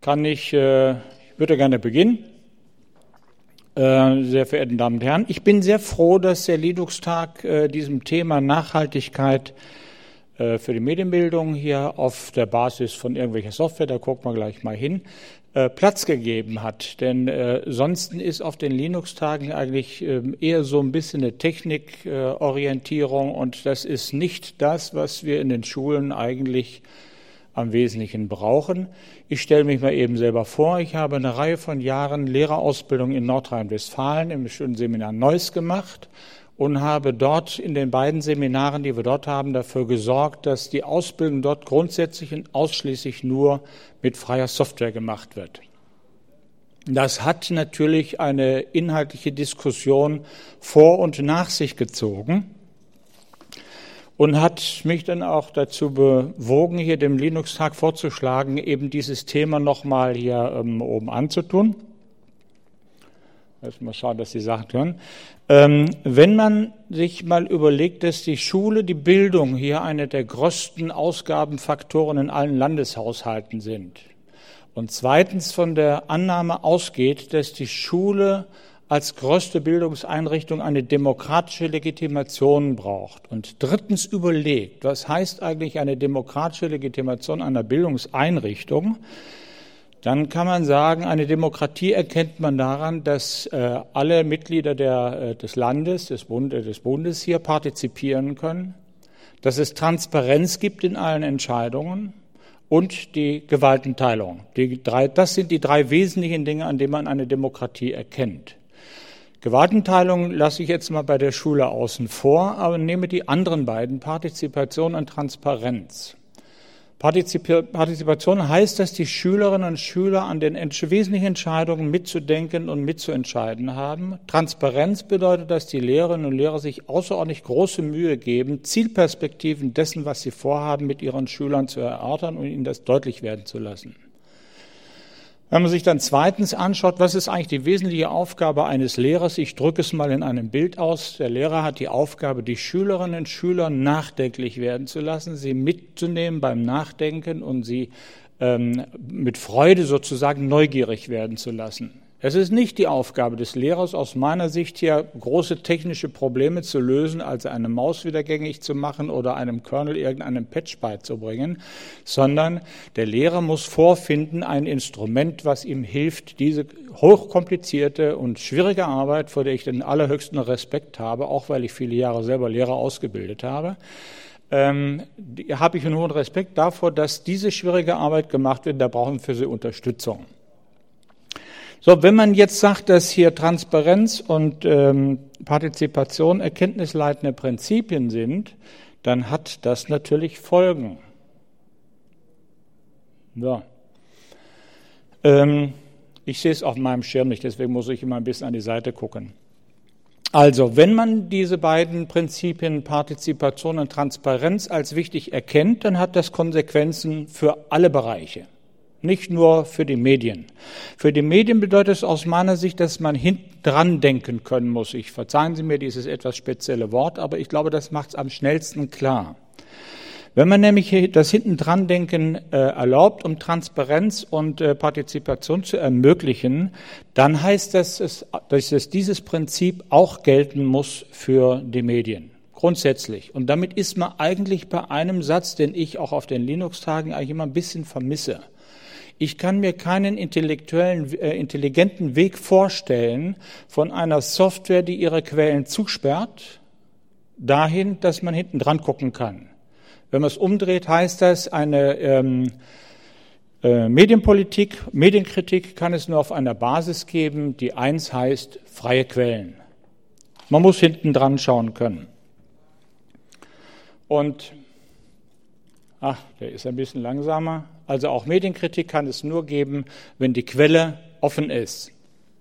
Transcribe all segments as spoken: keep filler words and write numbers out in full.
kann ich, äh, ich würde gerne beginnen. Äh, sehr verehrten Damen und Herren, ich bin sehr froh, dass der Linux-Tag äh, diesem Thema Nachhaltigkeit äh, für die Medienbildung hier auf der Basis von irgendwelcher Software, da gucken wir gleich mal hin, äh, Platz gegeben hat. Denn äh, sonst ist auf den Linux-Tagen eigentlich äh, eher so ein bisschen eine Technikorientierung äh, und das ist nicht das, was wir in den Schulen eigentlich am Wesentlichen brauchen. Ich stelle mich mal eben selber vor, ich habe eine Reihe von Jahren Lehrerausbildung in Nordrhein-Westfalen im schönen Seminar Neuss gemacht und habe dort in den beiden Seminaren, die wir dort haben, dafür gesorgt, dass die Ausbildung dort grundsätzlich und ausschließlich nur mit freier Software gemacht wird. Das hat natürlich eine inhaltliche Diskussion vor und nach sich gezogen und hat mich dann auch dazu bewogen, hier dem Linux-Tag vorzuschlagen, eben dieses Thema nochmal hier ähm, oben anzutun. Mal schauen, dass die Sachen hören. Ähm, wenn man sich mal überlegt, dass die Schule, die Bildung hier eine der größten Ausgabenfaktoren in allen Landeshaushalten sind und zweitens von der Annahme ausgeht, dass die Schule als größte Bildungseinrichtung eine demokratische Legitimation braucht und drittens überlegt, was heißt eigentlich eine demokratische Legitimation einer Bildungseinrichtung, dann kann man sagen, eine Demokratie erkennt man daran, dass äh, alle Mitglieder der, äh, des Landes, des, Bund, äh, des Bundes hier partizipieren können, dass es Transparenz gibt in allen Entscheidungen und die Gewaltenteilung. Die drei, das sind die drei wesentlichen Dinge, an denen man eine Demokratie erkennt. Gewaltenteilung lasse ich jetzt mal bei der Schule außen vor, aber nehme die anderen beiden, Partizipation und Transparenz. Partizip- Partizipation heißt, dass die Schülerinnen und Schüler an den wesentlichen Entscheidungen mitzudenken und mitzuentscheiden haben. Transparenz bedeutet, dass die Lehrerinnen und Lehrer sich außerordentlich große Mühe geben, Zielperspektiven dessen, was sie vorhaben, mit ihren Schülern zu erörtern und ihnen das deutlich werden zu lassen. Wenn man sich dann zweitens anschaut, was ist eigentlich die wesentliche Aufgabe eines Lehrers? Ich drücke es mal in einem Bild aus. Der Lehrer hat die Aufgabe, die Schülerinnen und Schüler nachdenklich werden zu lassen, sie mitzunehmen beim Nachdenken und sie ähm, mit Freude sozusagen neugierig werden zu lassen. Es ist nicht die Aufgabe des Lehrers, aus meiner Sicht hier große technische Probleme zu lösen, also eine Maus wieder gängig zu machen oder einem Kernel irgendeinen Patch beizubringen, sondern der Lehrer muss vorfinden ein Instrument, was ihm hilft, diese hochkomplizierte und schwierige Arbeit, vor der ich den allerhöchsten Respekt habe, auch weil ich viele Jahre selber Lehrer ausgebildet habe, ähm, habe ich einen hohen Respekt davor, dass diese schwierige Arbeit gemacht wird, da brauchen wir für sie Unterstützung. So, wenn man jetzt sagt, dass hier Transparenz und ähm, Partizipation erkenntnisleitende Prinzipien sind, dann hat das natürlich Folgen. So. Ähm, ich sehe es auf meinem Schirm nicht, deswegen muss ich immer ein bisschen an die Seite gucken. Also, wenn man diese beiden Prinzipien Partizipation und Transparenz als wichtig erkennt, dann hat das Konsequenzen für alle Bereiche. Nicht nur für die Medien. Für die Medien bedeutet es aus meiner Sicht, dass man hinten dran denken können muss. Ich verzeihen Sie mir dieses etwas spezielle Wort, aber ich glaube, das macht es am schnellsten klar. Wenn man nämlich das hinten dran denken äh, erlaubt, um Transparenz und äh, Partizipation zu ermöglichen, dann heißt das, es, dass es dieses Prinzip auch gelten muss für die Medien. Grundsätzlich. Und damit ist man eigentlich bei einem Satz, den ich auch auf den Linux-Tagen eigentlich immer ein bisschen vermisse. Ich kann mir keinen intellektuellen, äh, intelligenten Weg vorstellen von einer Software, die ihre Quellen zusperrt, dahin, dass man hinten dran gucken kann. Wenn man es umdreht, heißt das, eine ähm, äh, Medienpolitik, Medienkritik kann es nur auf einer Basis geben, die eins heißt, freie Quellen. Man muss hinten dran schauen können. Und, ach, der ist ein bisschen langsamer. Also auch Medienkritik kann es nur geben, wenn die Quelle offen ist.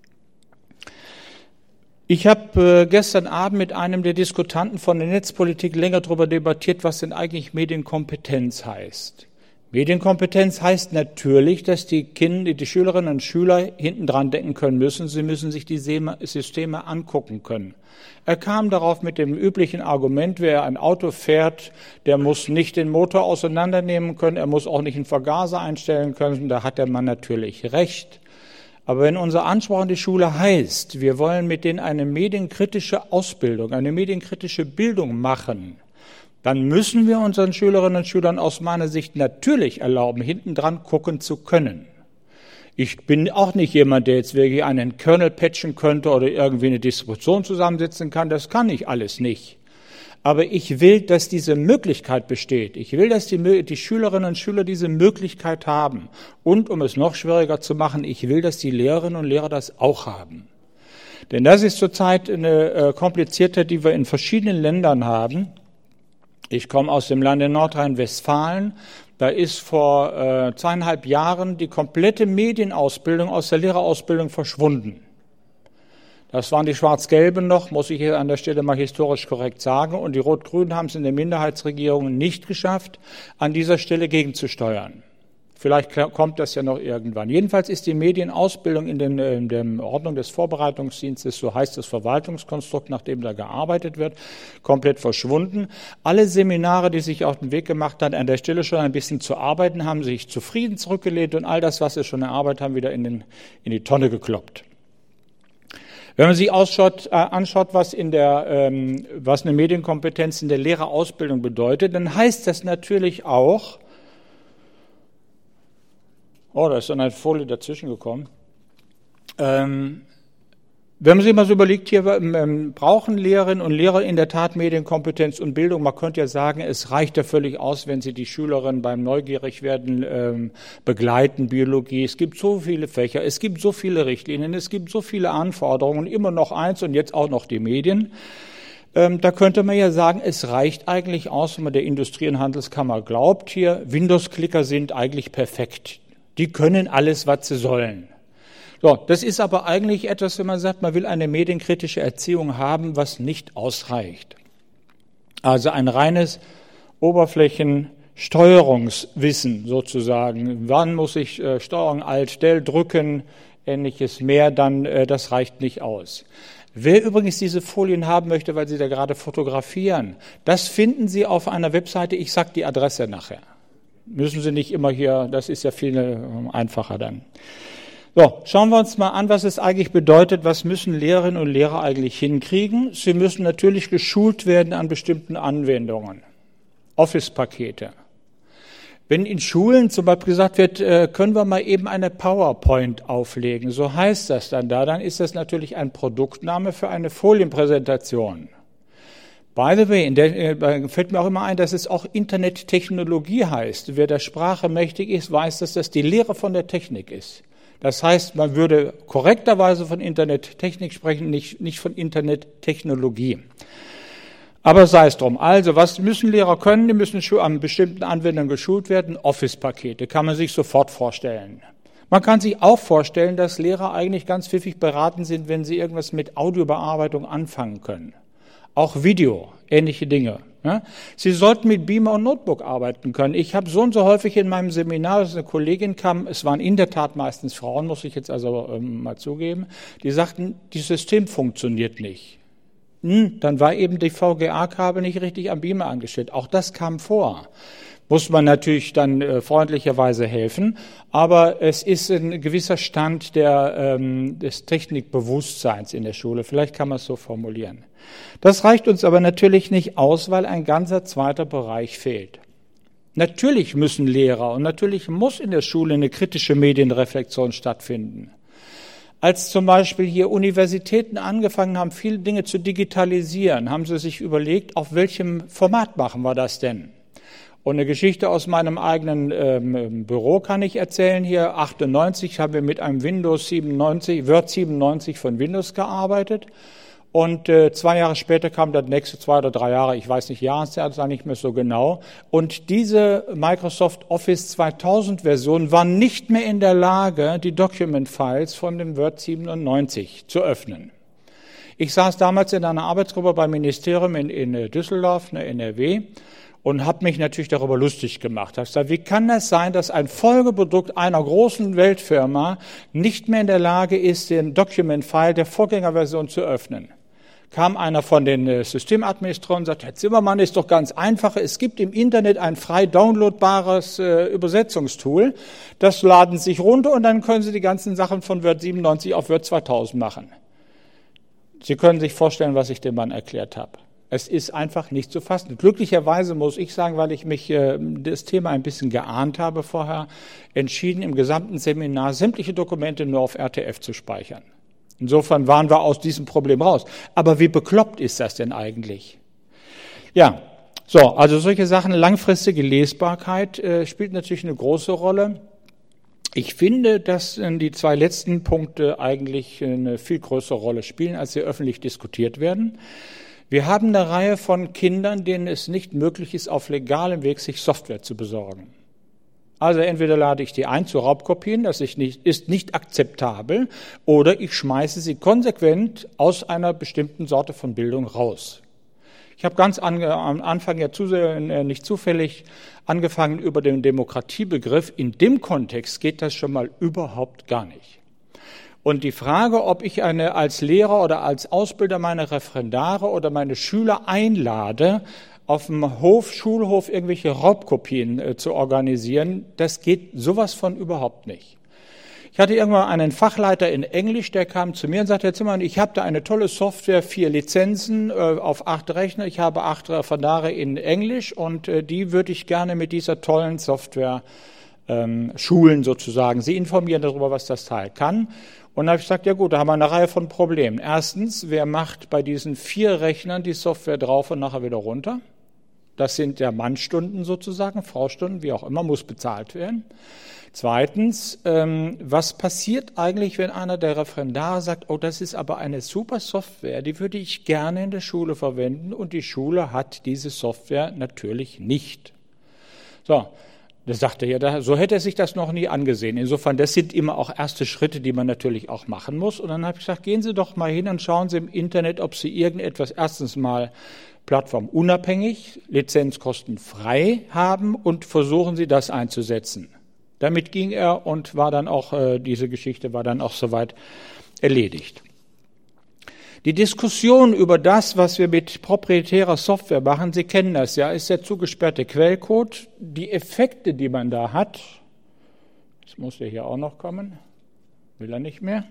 Ich habe äh, gestern Abend mit einem der Diskutanten von der Netzpolitik länger darüber debattiert, was denn eigentlich Medienkompetenz heißt. Medienkompetenz heißt natürlich, dass die Kinder, die Schülerinnen und Schüler hinten dran denken können müssen. Sie müssen sich die Systeme angucken können. Er kam darauf mit dem üblichen Argument, wer ein Auto fährt, der muss nicht den Motor auseinandernehmen können, er muss auch nicht einen Vergaser einstellen können. Da hat der Mann natürlich recht. Aber wenn unser Anspruch an die Schule heißt, wir wollen mit denen eine medienkritische Ausbildung, eine medienkritische Bildung machen, dann müssen wir unseren Schülerinnen und Schülern aus meiner Sicht natürlich erlauben, hinten dran gucken zu können. Ich bin auch nicht jemand, der jetzt wirklich einen Kernel patchen könnte oder irgendwie eine Distribution zusammensetzen kann. Das kann ich alles nicht. Aber ich will, dass diese Möglichkeit besteht. Ich will, dass die, die Schülerinnen und Schüler diese Möglichkeit haben. Und um es noch schwieriger zu machen, ich will, dass die Lehrerinnen und Lehrer das auch haben. Denn das ist zurzeit eine äh, Kompliziertheit, die wir in verschiedenen Ländern haben. Ich komme aus dem Lande Nordrhein-Westfalen. Da ist vor äh, zweieinhalb Jahren die komplette Medienausbildung aus der Lehrerausbildung verschwunden. Das waren die Schwarz-Gelben noch, muss ich hier an der Stelle mal historisch korrekt sagen. Und die Rot-Grünen haben es in der Minderheitsregierung nicht geschafft, an dieser Stelle gegenzusteuern. Vielleicht kommt das ja noch irgendwann. Jedenfalls ist die Medienausbildung in, den, in der Ordnung des Vorbereitungsdienstes, so heißt das Verwaltungskonstrukt, nach dem da gearbeitet wird, komplett verschwunden. Alle Seminare, die sich auf den Weg gemacht haben, an der Stelle schon ein bisschen zu arbeiten, haben sich zufrieden zurückgelehnt und all das, was sie schon erarbeitet haben, wieder in, den, in die Tonne gekloppt. Wenn man sich ausschaut, äh, anschaut, was, in der, ähm, was eine Medienkompetenz in der Lehrerausbildung bedeutet, dann heißt das natürlich auch, oh, da ist dann eine Folie dazwischen gekommen. Ähm, wenn man sich mal so überlegt, hier ähm, brauchen Lehrerinnen und Lehrer in der Tat Medienkompetenz und Bildung. Man könnte ja sagen, es reicht ja völlig aus, wenn sie die Schülerinnen beim Neugierigwerden ähm, begleiten, Biologie. Es gibt so viele Fächer, es gibt so viele Richtlinien, es gibt so viele Anforderungen, immer noch eins und jetzt auch noch die Medien. Ähm, da könnte man ja sagen, es reicht eigentlich aus, wenn man der Industrie- und Handelskammer glaubt, hier Windows-Klicker sind eigentlich perfekt. Die können alles, was sie sollen. So, das ist aber eigentlich etwas, wenn man sagt, man will eine medienkritische Erziehung haben, was nicht ausreicht. Also ein reines Oberflächensteuerungswissen sozusagen. Wann muss ich äh, Steuerung Alt, Del drücken, ähnliches mehr, dann äh, das reicht nicht aus. Wer übrigens diese Folien haben möchte, weil Sie da gerade fotografieren, das finden Sie auf einer Webseite, ich sage die Adresse nachher. Müssen Sie nicht immer hier, das ist ja viel einfacher dann. So, schauen wir uns mal an, was es eigentlich bedeutet, was müssen Lehrerinnen und Lehrer eigentlich hinkriegen. Sie müssen natürlich geschult werden an bestimmten Anwendungen, Office-Pakete. Wenn in Schulen zum Beispiel gesagt wird, können wir mal eben eine PowerPoint auflegen, so heißt das dann da, dann ist das natürlich ein Produktname für eine Folienpräsentation. By the way, in der, äh, fällt mir auch immer ein, dass es auch Internettechnologie heißt. Wer der Sprache mächtig ist, weiß, dass das die Lehre von der Technik ist. Das heißt, man würde korrekterweise von Internettechnik sprechen, nicht, nicht von Internettechnologie. Aber sei es drum. Also, was müssen Lehrer können? Die müssen an bestimmten Anwendungen geschult werden. Office-Pakete kann man sich sofort vorstellen. Man kann sich auch vorstellen, dass Lehrer eigentlich ganz pfiffig beraten sind, wenn sie irgendwas mit Audiobearbeitung anfangen können. Auch Video, ähnliche Dinge. Ja? Sie sollten mit Beamer und Notebook arbeiten können. Ich habe so und so häufig in meinem Seminar, dass eine Kollegin kam, es waren in der Tat meistens Frauen, muss ich jetzt also ähm, mal zugeben, die sagten, das System funktioniert nicht. Hm, dann war eben die V G A-Kabel nicht richtig am Beamer angestellt. Auch das kam vor. Muss man natürlich dann äh, freundlicherweise helfen, aber es ist ein gewisser Stand der, ähm, des Technikbewusstseins in der Schule. Vielleicht kann man es so formulieren. Das reicht uns aber natürlich nicht aus, weil ein ganzer zweiter Bereich fehlt. Natürlich müssen Lehrer und natürlich muss in der Schule eine kritische Medienreflexion stattfinden. Als zum Beispiel hier Universitäten angefangen haben, viele Dinge zu digitalisieren, haben sie sich überlegt, auf welchem Format machen wir das denn? Und eine Geschichte aus meinem eigenen ähm, Büro kann ich erzählen. Hier achtundneunzig haben wir mit einem Windows siebenundneunzig, Word siebenundneunzig von Windows gearbeitet. Und äh, zwei Jahre später kam das nächste, zwei oder drei Jahre, ich weiß nicht, Jahreszahl ist nicht mehr so genau. Und diese Microsoft Office zweitausend Version war nicht mehr in der Lage, die Document-Files von dem Word siebenundneunzig zu öffnen. Ich saß damals in einer Arbeitsgruppe beim Ministerium in, in Düsseldorf, ne, N R W. und habe mich natürlich darüber lustig gemacht. Ich habe gesagt, wie kann das sein, dass ein Folgeprodukt einer großen Weltfirma nicht mehr in der Lage ist, den Document-File der Vorgängerversion zu öffnen? Kam einer von den Systemadministratoren und sagt, Herr Zimmermann, ist doch ganz einfach, es gibt im Internet ein frei downloadbares äh, Übersetzungstool, das laden Sie sich runter und dann können Sie die ganzen Sachen von Word siebenundneunzig auf Word zweitausend machen. Sie können sich vorstellen, was ich dem Mann erklärt habe. Es ist einfach nicht zu fassen. Glücklicherweise muss ich sagen, weil ich mich äh, das Thema ein bisschen geahnt habe vorher, entschieden, im gesamten Seminar sämtliche Dokumente nur auf R T F zu speichern. Insofern waren wir aus diesem Problem raus. Aber wie bekloppt ist das denn eigentlich? Ja, so, also solche Sachen, langfristige Lesbarkeit äh, spielt natürlich eine große Rolle. Ich finde, dass äh, die zwei letzten Punkte eigentlich eine viel größere Rolle spielen, als sie öffentlich diskutiert werden. Wir haben eine Reihe von Kindern, denen es nicht möglich ist, auf legalem Weg sich Software zu besorgen. Also entweder lade ich die ein zu Raubkopien, das ist nicht, ist nicht akzeptabel, oder ich schmeiße sie konsequent aus einer bestimmten Sorte von Bildung raus. Ich habe ganz ange, am Anfang ja zu, äh, nicht zufällig angefangen über den Demokratiebegriff. In dem Kontext geht das schon mal überhaupt gar nicht. Und die Frage, ob ich eine als Lehrer oder als Ausbilder meine Referendare oder meine Schüler einlade, auf dem Hof, Schulhof irgendwelche Raubkopien äh, zu organisieren, das geht sowas von überhaupt nicht. Ich hatte irgendwann einen Fachleiter in Englisch, der kam zu mir und sagte, Herr Zimmermann, ich habe da eine tolle Software, vier Lizenzen äh, auf acht Rechner, ich habe acht Referendare in Englisch und äh, die würde ich gerne mit dieser tollen Software ähm, schulen sozusagen. Sie informieren darüber, was das Teil kann. Und dann habe ich gesagt, ja gut, da haben wir eine Reihe von Problemen. Erstens, wer macht bei diesen vier Rechnern die Software drauf und nachher wieder runter? Das sind ja Mannstunden sozusagen, Fraustunden, wie auch immer, muss bezahlt werden. Zweitens, ähm, was passiert eigentlich, wenn einer der Referendare sagt, oh, das ist aber eine super Software, die würde ich gerne in der Schule verwenden und die Schule hat diese Software natürlich nicht. So, da sagte er, ja, so hätte er sich das noch nie angesehen. Insofern, das sind immer auch erste Schritte, die man natürlich auch machen muss. Und dann habe ich gesagt, gehen Sie doch mal hin und schauen Sie im Internet, ob Sie irgendetwas erstens mal plattformunabhängig, lizenzkostenfrei haben und versuchen Sie das einzusetzen. Damit ging er und war dann auch, äh, diese Geschichte war dann auch soweit erledigt. Die Diskussion über das, was wir mit proprietärer Software machen, Sie kennen das ja, ist der zugesperrte Quellcode. Die Effekte, die man da hat, das muss ja hier auch noch kommen, will er nicht mehr?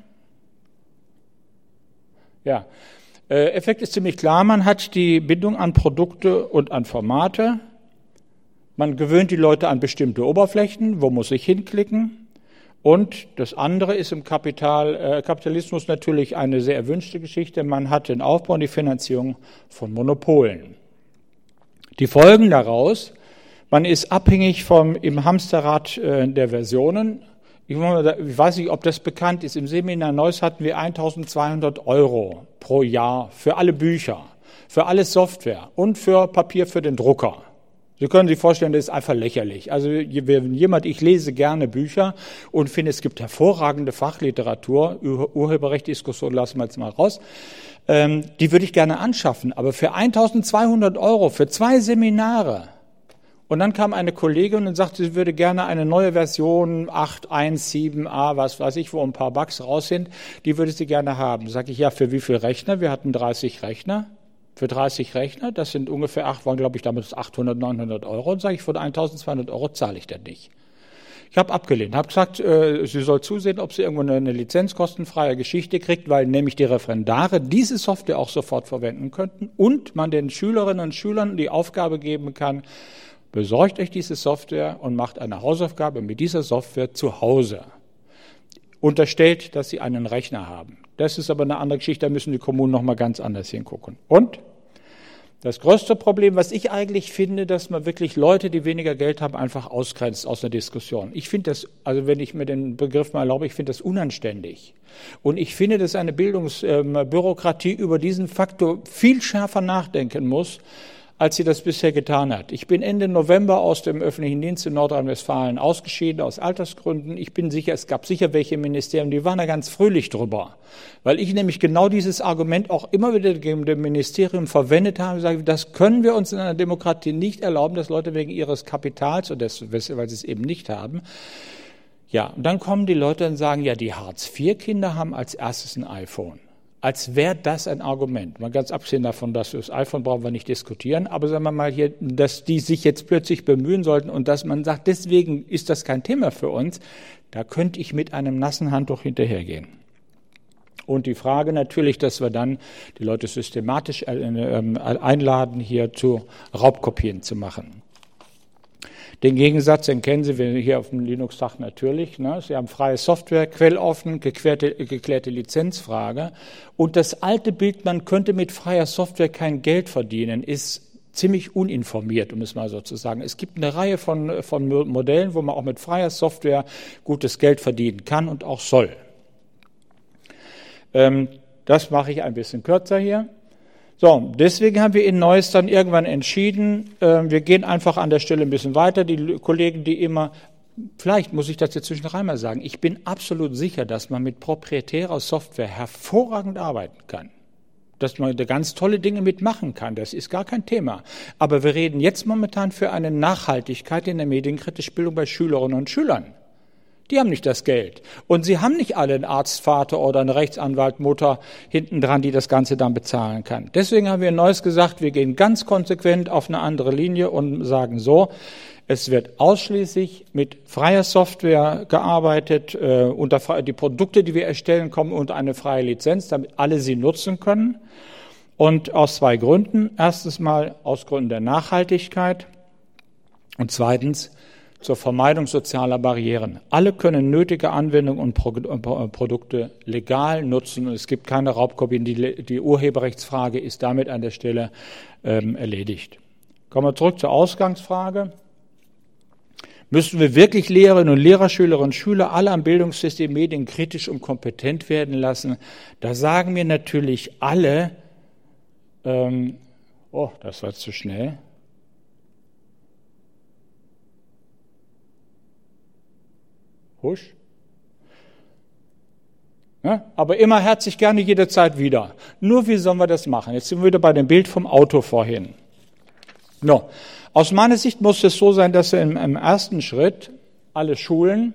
Ja. Effekt ist ziemlich klar, man hat die Bindung an Produkte und an Formate, man gewöhnt die Leute an bestimmte Oberflächen, wo muss ich hinklicken und das andere ist im Kapital, äh, Kapitalismus natürlich eine sehr erwünschte Geschichte, man hat den Aufbau und die Finanzierung von Monopolen. Die Folgen daraus, man ist abhängig vom im Hamsterrad äh, der Versionen. Ich weiß nicht, ob das bekannt ist. Im Seminar Neuss hatten wir eintausendzweihundert Euro pro Jahr für alle Bücher, für alle Software und für Papier für den Drucker. Sie können sich vorstellen, das ist einfach lächerlich. Also wenn jemand, ich lese gerne Bücher und finde, es gibt hervorragende Fachliteratur, Urheberrechtsdiskussion lassen wir jetzt mal raus, ähm, die würde ich gerne anschaffen. Aber für eintausendzweihundert Euro, für zwei Seminare. Und dann kam eine Kollegin und sagte, sie würde gerne eine neue Version acht Punkt eins sieben a, was weiß ich, wo ein paar Bugs raus sind, die würde sie gerne haben. Sag ich, ja, für wie viele Rechner? Wir hatten dreißig Rechner. Für dreißig Rechner, das sind ungefähr acht, waren glaube ich damals achthundert, neunhundert Euro. Und sage ich, von eintausendzweihundert Euro zahle ich das nicht. Ich habe abgelehnt, habe gesagt, äh, sie soll zusehen, ob sie irgendwo eine, eine lizenzkostenfreie Geschichte kriegt, weil nämlich die Referendare diese Software auch sofort verwenden könnten und man den Schülerinnen und Schülern die Aufgabe geben kann, besorgt euch diese Software und macht eine Hausaufgabe mit dieser Software zu Hause. Unterstellt, dass sie einen Rechner haben. Das ist aber eine andere Geschichte, da müssen die Kommunen noch mal ganz anders hingucken. Und das größte Problem, was ich eigentlich finde, dass man wirklich Leute, die weniger Geld haben, einfach ausgrenzt aus einer Diskussion. Ich finde das, also wenn ich mir den Begriff mal erlaube, ich finde das unanständig. Und ich finde, dass eine Bildungsbürokratie über diesen Faktor viel schärfer nachdenken muss, als sie das bisher getan hat. Ich bin Ende November aus dem öffentlichen Dienst in Nordrhein-Westfalen ausgeschieden, aus Altersgründen. Ich bin sicher, es gab sicher welche Ministerien, die waren da ganz fröhlich drüber. Weil ich nämlich genau dieses Argument auch immer wieder gegen dem Ministerium verwendet habe. Ich sage, das können wir uns in einer Demokratie nicht erlauben, dass Leute wegen ihres Kapitals, oder das, weil sie es eben nicht haben. Ja, und dann kommen die Leute und sagen, ja, die Hartz vier Kinder haben als erstes ein iPhone. Als wäre das ein Argument. Mal ganz abgesehen davon, dass wir das iPhone brauchen wir nicht diskutieren, aber sagen wir mal hier, dass die sich jetzt plötzlich bemühen sollten und dass man sagt, deswegen ist das kein Thema für uns, da könnte ich mit einem nassen Handtuch hinterhergehen. Und die Frage natürlich, dass wir dann die Leute systematisch einladen, hier zu Raubkopien zu machen. Den Gegensatz, den kennen Sie hier auf dem Linux-Tag natürlich. Ne? Sie haben freie Software, quelloffen, geklärte, geklärte Lizenzfrage. Und das alte Bild, man könnte mit freier Software kein Geld verdienen, ist ziemlich uninformiert, um es mal so zu sagen. Es gibt eine Reihe von, von Modellen, wo man auch mit freier Software gutes Geld verdienen kann und auch soll. Ähm, das mache ich ein bisschen kürzer hier. So, deswegen haben wir in Neuss dann irgendwann entschieden, äh, wir gehen einfach an der Stelle ein bisschen weiter. Die Kollegen, die immer, vielleicht muss ich das jetzt zwischendrin mal sagen, ich bin absolut sicher, dass man mit proprietärer Software hervorragend arbeiten kann. Dass man da ganz tolle Dinge mitmachen kann, das ist gar kein Thema. Aber wir reden jetzt momentan für eine Nachhaltigkeit in der medienkritischen Bildung bei Schülerinnen und Schülern. Die haben nicht das Geld. Und sie haben nicht alle einen Arztvater oder einen Rechtsanwalt, Mutter hinten dran, die das Ganze dann bezahlen kann. Deswegen haben wir in Neuss gesagt, wir gehen ganz konsequent auf eine andere Linie und sagen so, es wird ausschließlich mit freier Software gearbeitet. Äh, unter, die Produkte, die wir erstellen, kommen unter eine freie Lizenz, damit alle sie nutzen können. Und aus zwei Gründen. Erstens mal aus Gründen der Nachhaltigkeit und zweitens zur Vermeidung sozialer Barrieren. Alle können nötige Anwendungen und Pro- Produkte legal nutzen und es gibt keine Raubkopien. Die, die Urheberrechtsfrage ist damit an der Stelle ähm, erledigt. Kommen wir zurück zur Ausgangsfrage. Müssen wir wirklich Lehrerinnen und Lehrer, Schülerinnen und Schüler alle am Bildungssystem medienkritisch und kompetent werden lassen? Da sagen mir natürlich alle, ähm, oh, das war zu schnell. Husch. Ja, aber immer herzlich gerne jederzeit wieder. Nur wie sollen wir das machen? Jetzt sind wir wieder bei dem Bild vom Auto vorhin. No. Aus meiner Sicht muss es so sein, dass wir im, im ersten Schritt alle Schulen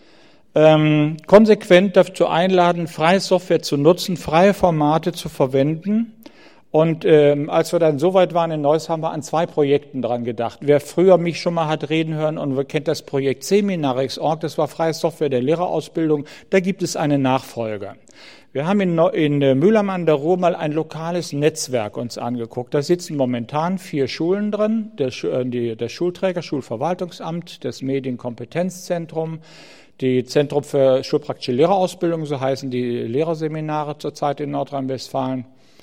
ähm, konsequent dazu einladen, freie Software zu nutzen, freie Formate zu verwenden. Und ähm, als wir dann so weit waren in Neuss, haben wir an zwei Projekten dran gedacht. Wer früher mich schon mal hat reden hören und kennt das Projekt Seminarix Punkt org, das war freie Software der Lehrerausbildung, da gibt es eine Nachfolge. Wir haben in, in Mülheim an der Ruhr mal ein lokales Netzwerk uns angeguckt. Da sitzen momentan vier Schulen drin, der, die, der Schulträger, Schulverwaltungsamt, das Medienkompetenzzentrum, die Zentrum für schulpraktische Lehrerausbildung, so heißen die Lehrerseminare zurzeit in Nordrhein-Westfalen.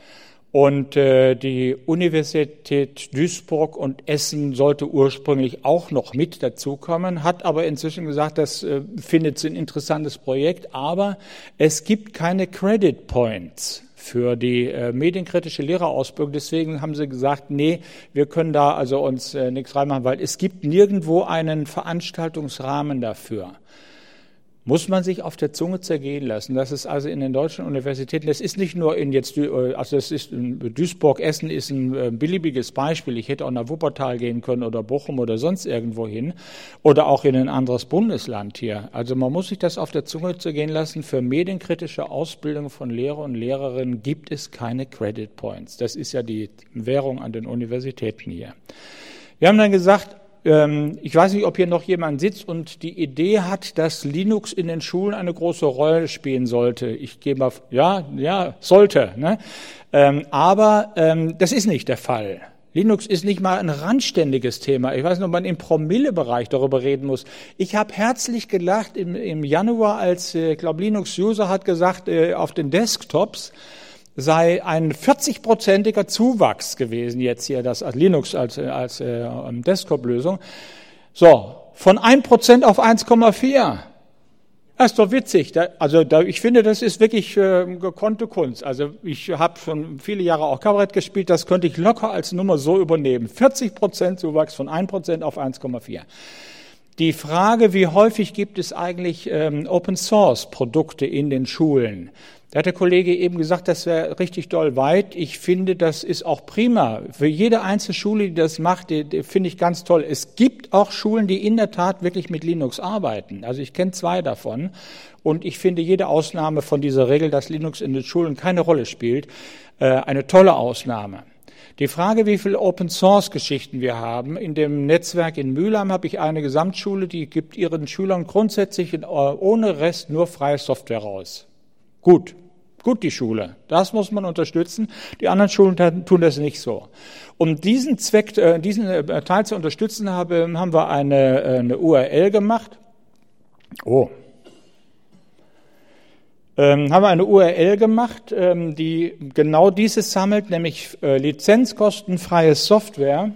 Und äh, die Universität Duisburg und Essen sollte ursprünglich auch noch mit dazukommen, hat aber inzwischen gesagt, das äh, findet sie ein interessantes Projekt, aber es gibt keine Credit Points für die äh, medienkritische Lehrerausbildung. Deswegen haben sie gesagt, nee, wir können da also uns äh, nichts reinmachen, weil es gibt nirgendwo einen Veranstaltungsrahmen dafür. Muss man sich auf der Zunge zergehen lassen. Das ist also in den deutschen Universitäten, das ist nicht nur in jetzt, also das ist in Duisburg, Essen ist ein beliebiges Beispiel. Ich hätte auch nach Wuppertal gehen können oder Bochum oder sonst irgendwo hin oder auch in ein anderes Bundesland hier. Also man muss sich das auf der Zunge zergehen lassen. Für medienkritische Ausbildung von Lehrer und Lehrerinnen gibt es keine Credit Points. Das ist ja die Währung an den Universitäten hier. Wir haben dann gesagt, ich weiß nicht, ob hier noch jemand sitzt und die Idee hat, dass Linux in den Schulen eine große Rolle spielen sollte. Ich gehe mal, ja, ja, sollte, ne? Ähm, aber ähm, das ist nicht der Fall. Linux ist nicht mal ein randständiges Thema. Ich weiß nicht, ob man im Promillebereich darüber reden muss. Ich habe herzlich gelacht im, im Januar, als, ich glaube, Linux-User hat gesagt, äh, auf den Desktops sei ein vierzig-prozentiger Zuwachs gewesen jetzt hier, das als Linux als, als äh, Desktop-Lösung. So, von ein Prozent auf eins Komma vier. Das ist doch witzig. Da, also da, ich finde, das ist wirklich äh, gekonnte Kunst. Also ich habe schon viele Jahre auch Kabarett gespielt, das könnte ich locker als Nummer so übernehmen. vierzig Prozent Zuwachs von ein Prozent auf eins Komma vier. Die Frage, wie häufig gibt es eigentlich ähm, Open-Source-Produkte in den Schulen? Da hat der Kollege eben gesagt, das wäre richtig doll weit. Ich finde, das ist auch prima. Für jede einzelne Schule, die das macht, die, die finde ich ganz toll. Es gibt auch Schulen, die in der Tat wirklich mit Linux arbeiten. Also ich kenne zwei davon. Und ich finde jede Ausnahme von dieser Regel, dass Linux in den Schulen keine Rolle spielt, äh, eine tolle Ausnahme. Die Frage, wie viele Open-Source-Geschichten wir haben. In dem Netzwerk in Mülheim habe ich eine Gesamtschule, die gibt ihren Schülern grundsätzlich in, ohne Rest nur freie Software raus. Gut. Gut, die Schule. Das muss man unterstützen. Die anderen Schulen tun das nicht so. Um diesen Zweck, äh, diesen Teil zu unterstützen, habe, haben wir eine, eine U R L gemacht. Oh. Ähm, haben wir eine U R L gemacht, ähm, die genau dieses sammelt, nämlich äh, lizenzkostenfreie Software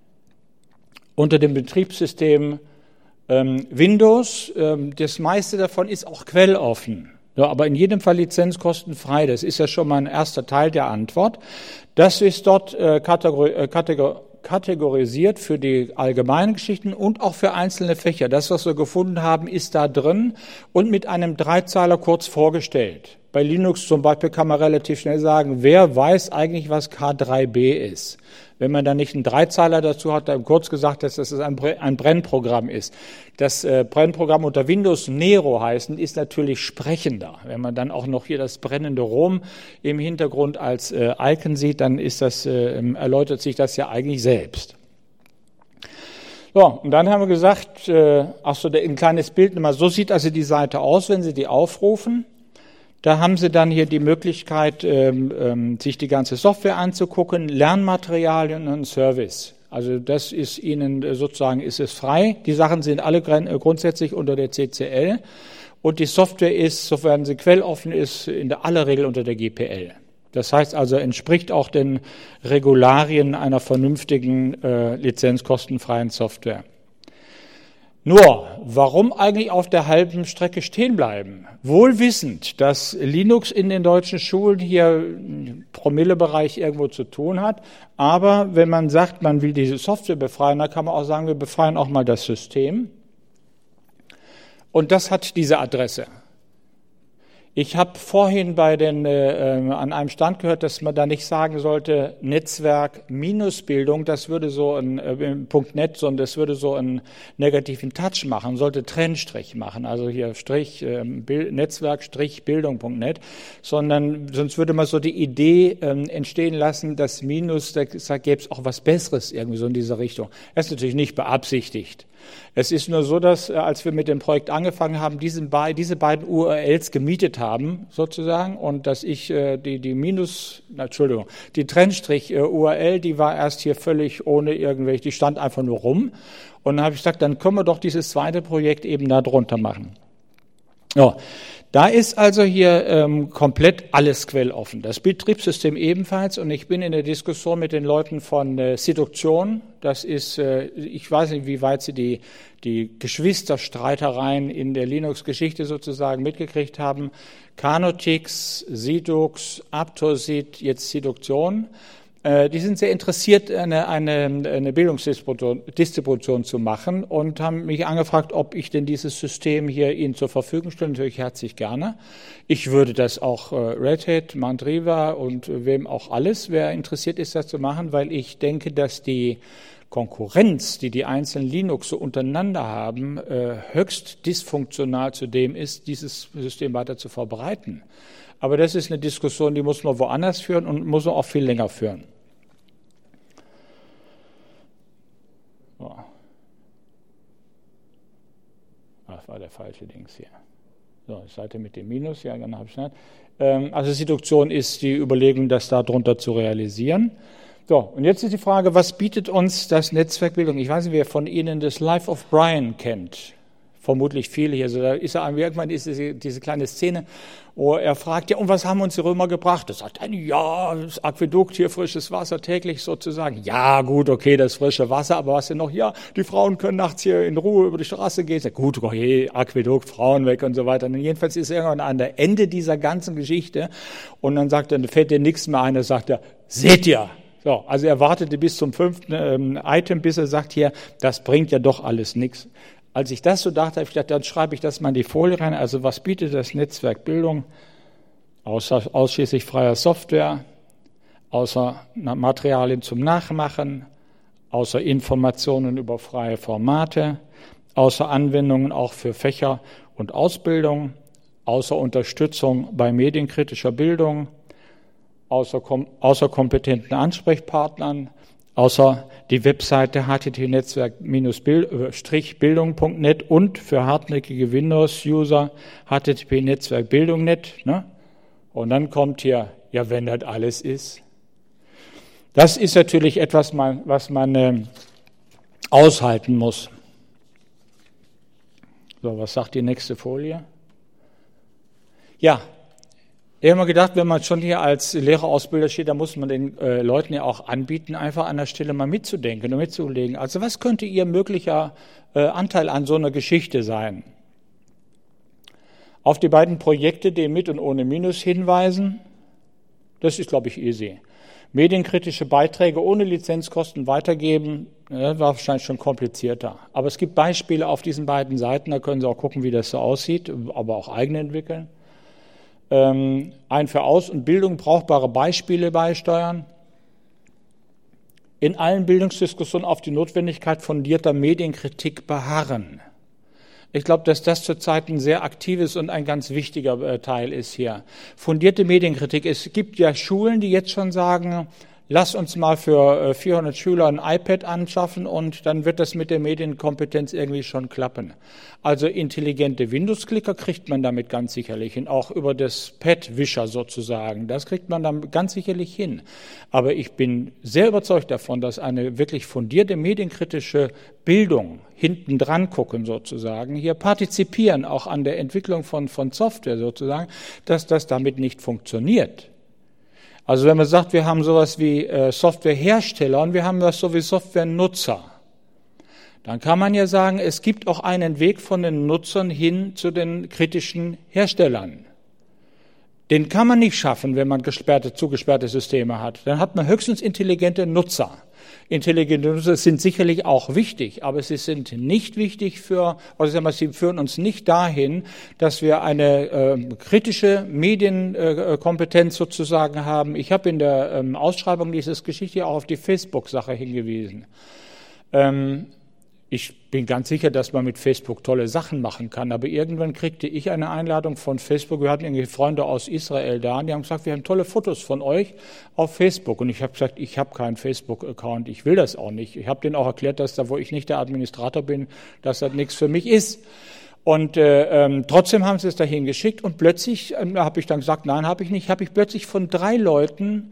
unter dem Betriebssystem ähm, Windows. Ähm, das meiste davon ist auch quelloffen. Ja, aber in jedem Fall lizenzkostenfrei. Das ist ja schon mal ein erster Teil der Antwort. Das ist dort äh, kategor- äh, kategor- kategorisiert für die allgemeinen Geschichten und auch für einzelne Fächer. Das, was wir gefunden haben, ist da drin und mit einem Dreizeiler kurz vorgestellt. Bei Linux zum Beispiel kann man relativ schnell sagen, wer weiß eigentlich, was K drei B ist? Wenn man da nicht einen Dreizeiler dazu hat, dann kurz gesagt, dass das ein Brennprogramm ist. Das Brennprogramm unter Windows Nero heißen, ist natürlich sprechender. Wenn man dann auch noch hier das brennende Rom im Hintergrund als Icon sieht, dann ist das, erläutert sich das ja eigentlich selbst. So, und dann haben wir gesagt, ach so, ein kleines Bild nochmal, so sieht also die Seite aus, wenn Sie die aufrufen. Da haben Sie dann hier die Möglichkeit, ähm, ähm, sich die ganze Software anzugucken, Lernmaterialien und Service. Also das ist Ihnen sozusagen, ist es frei. Die Sachen sind alle grundsätzlich unter der C C L und die Software ist, sofern sie quelloffen ist, in der aller Regel unter der G P L. Das heißt also, entspricht auch den Regularien einer vernünftigen, äh, lizenzkostenfreien Software. Nur, warum eigentlich auf der halben Strecke stehen bleiben? Wohl wissend, dass Linux in den deutschen Schulen hier im Promillebereich irgendwo zu tun hat. Aber wenn man sagt, man will diese Software befreien, dann kann man auch sagen, wir befreien auch mal das System. Und das hat diese Adresse. Ich habe vorhin bei den, äh, an einem Stand gehört, dass man da nicht sagen sollte Netzwerk minus Bildung, das würde so ein äh, .net, sondern das würde so einen negativen Touch machen, sollte Trennstrich machen, also hier Strich äh, Netzwerk Strich Bildung.net, sondern sonst würde man so die Idee äh, entstehen lassen, dass minus, da, da gäbe es auch was Besseres irgendwie so in dieser Richtung. Das ist natürlich nicht beabsichtigt. Es ist nur so, dass als wir mit dem Projekt angefangen haben, diese, diese beiden U R Ls gemietet haben, sozusagen, und dass ich äh, die, die Minus, na, Entschuldigung, die Trennstrich-U R L, die war erst hier völlig ohne irgendwelche, die stand einfach nur rum. Und dann habe ich gesagt, dann können wir doch dieses zweite Projekt eben da drunter machen. Ja. Da ist also hier ähm, komplett alles quelloffen. Das Betriebssystem ebenfalls. Und ich bin in der Diskussion mit den Leuten von äh, Seduktion. Das ist, äh, ich weiß nicht, wie weit Sie die, die Geschwisterstreitereien in der Linux-Geschichte sozusagen mitgekriegt haben. Canotix, Sidux, Aptosid, jetzt Seduktion. Die sind sehr interessiert, eine, eine, eine Bildungsdistribution zu machen und haben mich angefragt, ob ich denn dieses System hier Ihnen zur Verfügung stelle. Natürlich herzlich gerne. Ich würde das auch Red Hat, Mandriva und wem auch alles, wer interessiert ist, das zu machen, weil ich denke, dass die Konkurrenz, die die einzelnen Linux so untereinander haben, höchst dysfunktional zu dem ist, dieses System weiter zu verbreiten. Aber das ist eine Diskussion, die muss man woanders führen und muss man auch viel länger führen. So. Das war der falsche Dings hier. So, Seite mit dem Minus, ja, dann habe ich nicht. Also Seduktion ist die Überlegung, das darunter zu realisieren. So, und jetzt ist die Frage, was bietet uns das Netzwerkbildung? Ich weiß nicht, wer von Ihnen das Life of Brian kennt. vermutlich viele hier. Also da ist er irgendwann ist diese, diese kleine Szene, wo er fragt, ja, und was haben uns die Römer gebracht? Er sagt, ja, das Aquädukt hier, frisches Wasser täglich sozusagen. Ja, gut, okay, das frische Wasser, aber was denn noch? Ja, die Frauen können nachts hier in Ruhe über die Straße gehen. Sagt, gut, okay, Aquädukt, Frauen weg und so weiter. Und jedenfalls ist er irgendwann an der Ende dieser ganzen Geschichte und dann sagt er, dann fällt dir nichts mehr ein. Er sagt er, seht ihr? So, also er wartete bis zum fünften ähm, Item, bis er sagt hier, das bringt ja doch alles nichts. Als ich das so dachte, habe ich gedacht, dann schreibe ich das mal in die Folie rein. Also was bietet das Netzwerk Bildung? Außer ausschließlich freier Software, außer Materialien zum Nachmachen, außer Informationen über freie Formate, außer Anwendungen auch für Fächer und Ausbildung, außer Unterstützung bei medienkritischer Bildung, außer, außer kompetenten Ansprechpartnern, außer die Webseite h t t p netzwerk Bindestrich bildung punkt net und für hartnäckige Windows-User h t t p netzwerk bildung punkt net. Ne? Und dann kommt hier, ja, wenn das alles ist. Das ist natürlich etwas, was man äh, aushalten muss. So, was sagt die nächste Folie? Ja, ich habe mir gedacht, wenn man schon hier als Lehrerausbilder steht, dann muss man den äh, Leuten ja auch anbieten, einfach an der Stelle mal mitzudenken und mitzulegen. Also was könnte Ihr möglicher äh, Anteil an so einer Geschichte sein? Auf die beiden Projekte, die mit und ohne Minus hinweisen, das ist, glaube ich, easy. Medienkritische Beiträge ohne Lizenzkosten weitergeben, ja, war wahrscheinlich schon komplizierter. Aber es gibt Beispiele auf diesen beiden Seiten, da können Sie auch gucken, wie das so aussieht, aber auch eigene entwickeln. Ähm, ein für Aus- und Bildung brauchbare Beispiele beisteuern. In allen Bildungsdiskussionen auf die Notwendigkeit fundierter Medienkritik beharren. Ich glaube, dass das zurzeit ein sehr aktives und ein ganz wichtiger äh, Teil ist hier. Fundierte Medienkritik. Es gibt ja Schulen, die jetzt schon sagen, lass uns mal für äh, vierhundert Schüler ein iPad anschaffen und dann wird das mit der Medienkompetenz irgendwie schon klappen. Also intelligente Windows-Clicker kriegt man damit ganz sicherlich hin, auch über das Pad-Wischer sozusagen. Das kriegt man dann ganz sicherlich hin. Aber ich bin sehr überzeugt davon, dass eine wirklich fundierte medienkritische Bildung, hinten dran gucken sozusagen, hier partizipieren auch an der Entwicklung von, von Software sozusagen, dass das damit nicht funktioniert. Also wenn man sagt, wir haben sowas wie äh, Softwarehersteller und wir haben das so wie Softwarenutzer, dann kann man ja sagen, es gibt auch einen Weg von den Nutzern hin zu den kritischen Herstellern. Den kann man nicht schaffen, wenn man gesperrte, zugesperrte Systeme hat. Dann hat man höchstens intelligente Nutzer. Intelligente Nutzer sind sicherlich auch wichtig, aber sie sind nicht wichtig für, also sagen wir, sie führen uns nicht dahin, dass wir eine äh, kritische Medienkompetenz äh, sozusagen haben. Ich habe in der ähm, Ausschreibung dieses Geschichte auch auf die Facebook-Sache hingewiesen. Ähm, Ich bin ganz sicher, dass man mit Facebook tolle Sachen machen kann, aber irgendwann kriegte ich eine Einladung von Facebook. Wir hatten irgendwie Freunde aus Israel da und die haben gesagt, wir haben tolle Fotos von euch auf Facebook. Und ich habe gesagt, ich habe keinen Facebook-Account, ich will das auch nicht. Ich habe denen auch erklärt, dass da, wo ich nicht der Administrator bin, dass das nichts für mich ist. Und äh, ähm, trotzdem haben sie es dahin geschickt und plötzlich äh, habe ich dann gesagt, nein, habe ich nicht, habe ich plötzlich von drei Leuten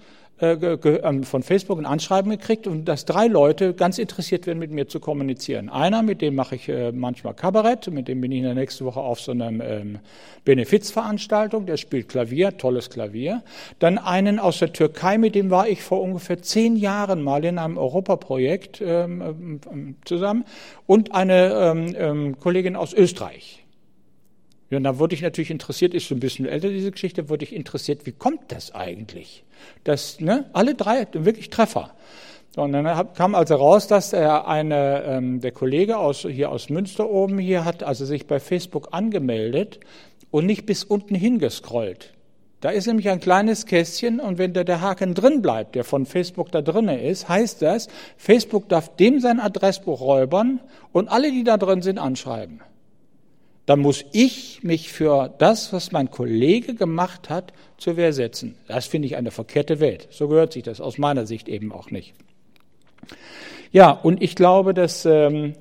von Facebook ein Anschreiben gekriegt und dass drei Leute ganz interessiert werden, mit mir zu kommunizieren. Einer, mit dem mache ich manchmal Kabarett, mit dem bin ich in der nächsten Woche auf so einer ähm, Benefizveranstaltung, der spielt Klavier, tolles Klavier. Dann einen aus der Türkei, mit dem war ich vor ungefähr zehn Jahren mal in einem Europaprojekt ähm, zusammen und eine ähm, ähm, Kollegin aus Österreich. Ja, und da wurde ich natürlich interessiert, ist schon ein bisschen älter, diese Geschichte, wurde ich interessiert, wie kommt das eigentlich? Das, ne, alle drei, wirklich Treffer. Und dann hab, kam also raus, dass er eine, ähm, der Kollege aus, hier aus Münster oben hier hat also sich bei Facebook angemeldet und nicht bis unten hingescrollt. Da ist nämlich ein kleines Kästchen und wenn da der Haken drin bleibt, der von Facebook da drinne ist, heißt das, Facebook darf dem sein Adressbuch räubern und alle, die da drin sind, anschreiben. Dann muss ich mich für das, was mein Kollege gemacht hat, zur Wehr setzen. Das finde ich eine verkehrte Welt. So gehört sich das aus meiner Sicht eben auch nicht. Ja, und ich glaube, dass ähm,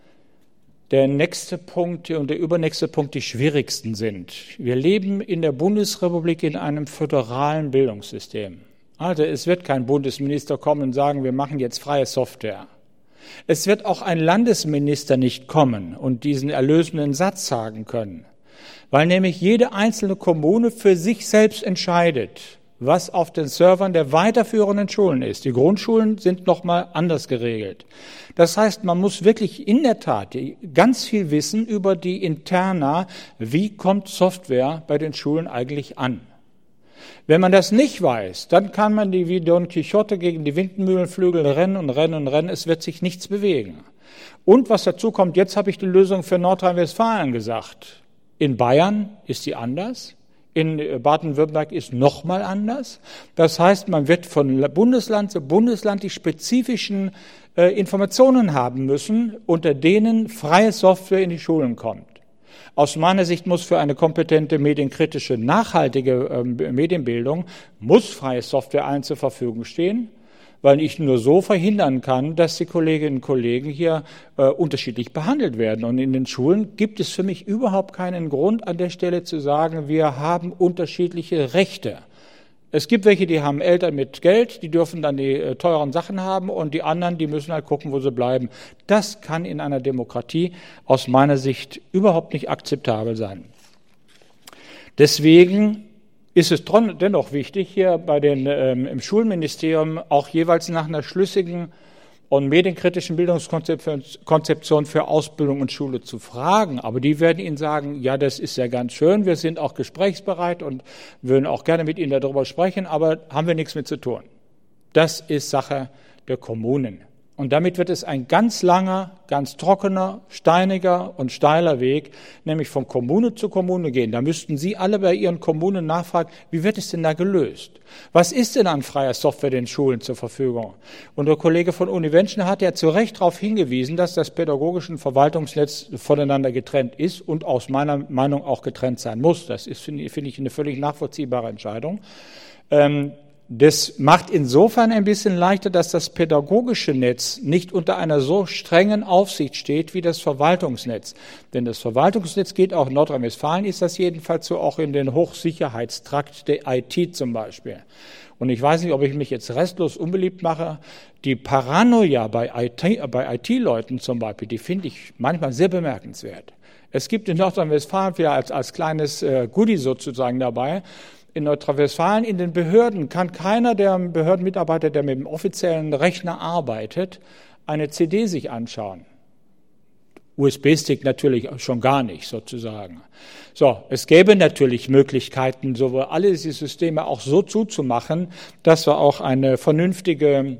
der nächste Punkt und der übernächste Punkt die schwierigsten sind. Wir leben in der Bundesrepublik in einem föderalen Bildungssystem. Also es wird kein Bundesminister kommen und sagen, wir machen jetzt freie Software. Es wird auch ein Landesminister nicht kommen und diesen erlösenden Satz sagen können, weil nämlich jede einzelne Kommune für sich selbst entscheidet, was auf den Servern der weiterführenden Schulen ist. Die Grundschulen sind nochmal anders geregelt. Das heißt, man muss wirklich in der Tat ganz viel wissen über die Interna, wie kommt Software bei den Schulen eigentlich an. Wenn man das nicht weiß, dann kann man die wie Don Quixote gegen die Windmühlenflügel rennen und rennen und rennen, es wird sich nichts bewegen. Und was dazu kommt, jetzt habe ich die Lösung für Nordrhein-Westfalen gesagt. In Bayern ist die anders. In Baden-Württemberg ist nochmal anders. Das heißt, man wird von Bundesland zu Bundesland die spezifischen äh, Informationen haben müssen, unter denen freie Software in die Schulen kommt. Aus meiner Sicht muss für eine kompetente, medienkritische, nachhaltige äh, Medienbildung muss freie Software allen zur Verfügung stehen, weil ich nur so verhindern kann, dass die Kolleginnen und Kollegen hier äh, unterschiedlich behandelt werden. Und in den Schulen gibt es für mich überhaupt keinen Grund, an der Stelle zu sagen, wir haben unterschiedliche Rechte. Es gibt welche, die haben Eltern mit Geld, die dürfen dann die äh, teuren Sachen haben und die anderen, die müssen halt gucken, wo sie bleiben. Das kann in einer Demokratie aus meiner Sicht überhaupt nicht akzeptabel sein. Deswegen ist es dennoch wichtig, hier bei den, ähm, im Schulministerium auch jeweils nach einer schlüssigen und medienkritischen Bildungskonzeption für Ausbildung und Schule zu fragen. Aber die werden Ihnen sagen, ja, das ist ja ganz schön, wir sind auch gesprächsbereit und würden auch gerne mit Ihnen darüber sprechen, aber haben wir nichts mit zu tun. Das ist Sache der Kommunen. Und damit wird es ein ganz langer, ganz trockener, steiniger und steiler Weg, nämlich von Kommune zu Kommune gehen. Da müssten Sie alle bei Ihren Kommunen nachfragen, wie wird es denn da gelöst? Was ist denn an freier Software den Schulen zur Verfügung? Und der Kollege von Univention hat ja zu Recht darauf hingewiesen, dass das pädagogische und Verwaltungsnetz voneinander getrennt ist und aus meiner Meinung auch getrennt sein muss. Das ist, finde ich, eine völlig nachvollziehbare Entscheidung. Ähm, Das macht insofern ein bisschen leichter, dass das pädagogische Netz nicht unter einer so strengen Aufsicht steht wie das Verwaltungsnetz. Denn das Verwaltungsnetz geht auch in Nordrhein-Westfalen, ist das jedenfalls so, auch in den Hochsicherheitstrakt der I T zum Beispiel. Und ich weiß nicht, ob ich mich jetzt restlos unbeliebt mache. Die Paranoia bei I T, bei I T-Leuten zum Beispiel, die finde ich manchmal sehr bemerkenswert. Es gibt in Nordrhein-Westfalen wieder als, als kleines äh, Goodie sozusagen dabei, in Nordrhein-Westfalen in den Behörden kann keiner der Behördenmitarbeiter, der mit dem offiziellen Rechner arbeitet, eine C D sich anschauen. U S B-Stick natürlich schon gar nicht sozusagen. So, es gäbe natürlich Möglichkeiten, sowohl alle diese Systeme auch so zuzumachen, dass wir auch eine vernünftige,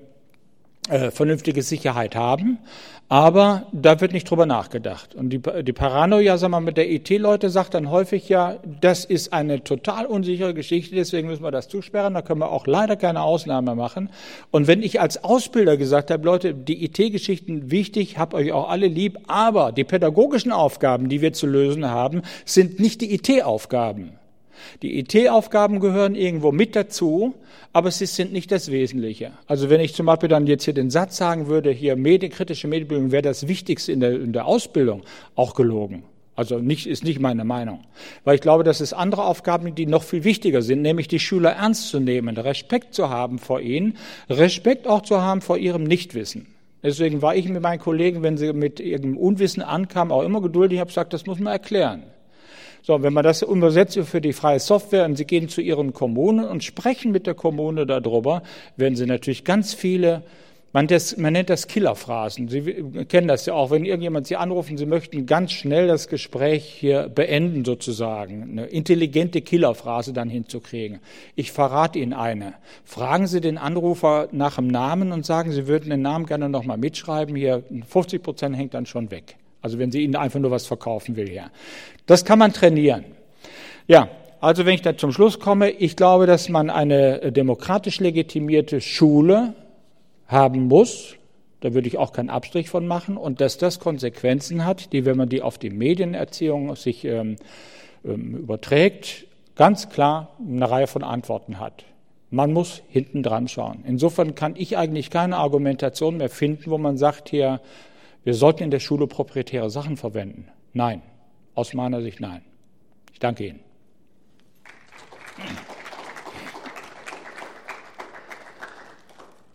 äh, vernünftige Sicherheit haben. Aber da wird nicht drüber nachgedacht. Und die, die Paranoia, sagen wir mal, mit der I T-Leute sagt dann häufig ja, das ist eine total unsichere Geschichte, deswegen müssen wir das zusperren, da können wir auch leider keine Ausnahme machen. Und wenn ich als Ausbilder gesagt habe, Leute, die I T-Geschichten wichtig, habt euch auch alle lieb, aber die pädagogischen Aufgaben, die wir zu lösen haben, sind nicht die I T-Aufgaben. Die I T-Aufgaben gehören irgendwo mit dazu, aber sie sind nicht das Wesentliche. Also wenn ich zum Beispiel dann jetzt hier den Satz sagen würde, hier medienkritische Medienbildung wäre das Wichtigste in der, in der Ausbildung, auch gelogen. Also nicht, ist nicht meine Meinung. Weil ich glaube, dass es andere Aufgaben, die noch viel wichtiger sind, nämlich die Schüler ernst zu nehmen, Respekt zu haben vor ihnen, Respekt auch zu haben vor ihrem Nichtwissen. Deswegen war ich mit meinen Kollegen, wenn sie mit irgendeinem Unwissen ankamen, auch immer geduldig, ich habe gesagt, das muss man erklären. So, wenn man das übersetzt für die freie Software und Sie gehen zu Ihren Kommunen und sprechen mit der Kommune darüber, werden Sie natürlich ganz viele, man, das, man nennt das Killerphrasen. Sie kennen das ja auch, wenn irgendjemand Sie anruft und Sie möchten ganz schnell das Gespräch hier beenden sozusagen, eine intelligente Killerphrase dann hinzukriegen. Ich verrate Ihnen eine. Fragen Sie den Anrufer nach dem Namen und sagen, Sie würden den Namen gerne nochmal mitschreiben, hier fünfzig Prozent hängt dann schon weg. Also wenn sie Ihnen einfach nur was verkaufen will, ja. Das kann man trainieren. Ja, also wenn ich dann zum Schluss komme, ich glaube, dass man eine demokratisch legitimierte Schule haben muss, da würde ich auch keinen Abstrich von machen, und dass das Konsequenzen hat, die, wenn man die auf die Medienerziehung sich ähm, ähm, überträgt, ganz klar eine Reihe von Antworten hat. Man muss hinten dran schauen. Insofern kann ich eigentlich keine Argumentation mehr finden, wo man sagt hier, wir sollten in der Schule proprietäre Sachen verwenden. Nein, aus meiner Sicht nein. Ich danke Ihnen.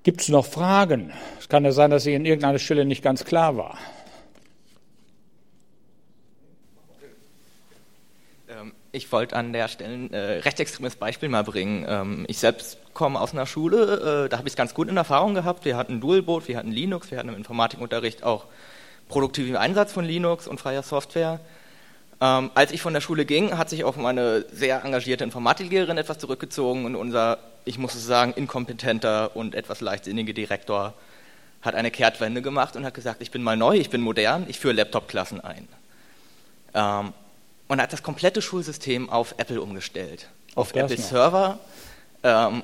Gibt es noch Fragen? Es kann ja sein, dass ich an irgendeiner Stelle nicht ganz klar war. Ich wollte an der Stelle ein äh, rechtsextremes Beispiel mal bringen. Ähm, ich selbst komme aus einer Schule, äh, da habe ich es ganz gut in Erfahrung gehabt. Wir hatten Dualboot, wir hatten Linux, wir hatten im Informatikunterricht auch produktiven Einsatz von Linux und freier Software. Ähm, als ich von der Schule ging, hat sich auch meine sehr engagierte Informatiklehrerin etwas zurückgezogen und unser, ich muss es sagen, inkompetenter und etwas leichtsinniger Direktor hat eine Kehrtwende gemacht und hat gesagt, ich bin mal neu, ich bin modern, ich führe Laptop-Klassen ein. Ähm, Und hat das komplette Schulsystem auf Apple umgestellt. Auf Apple noch. Server, ähm,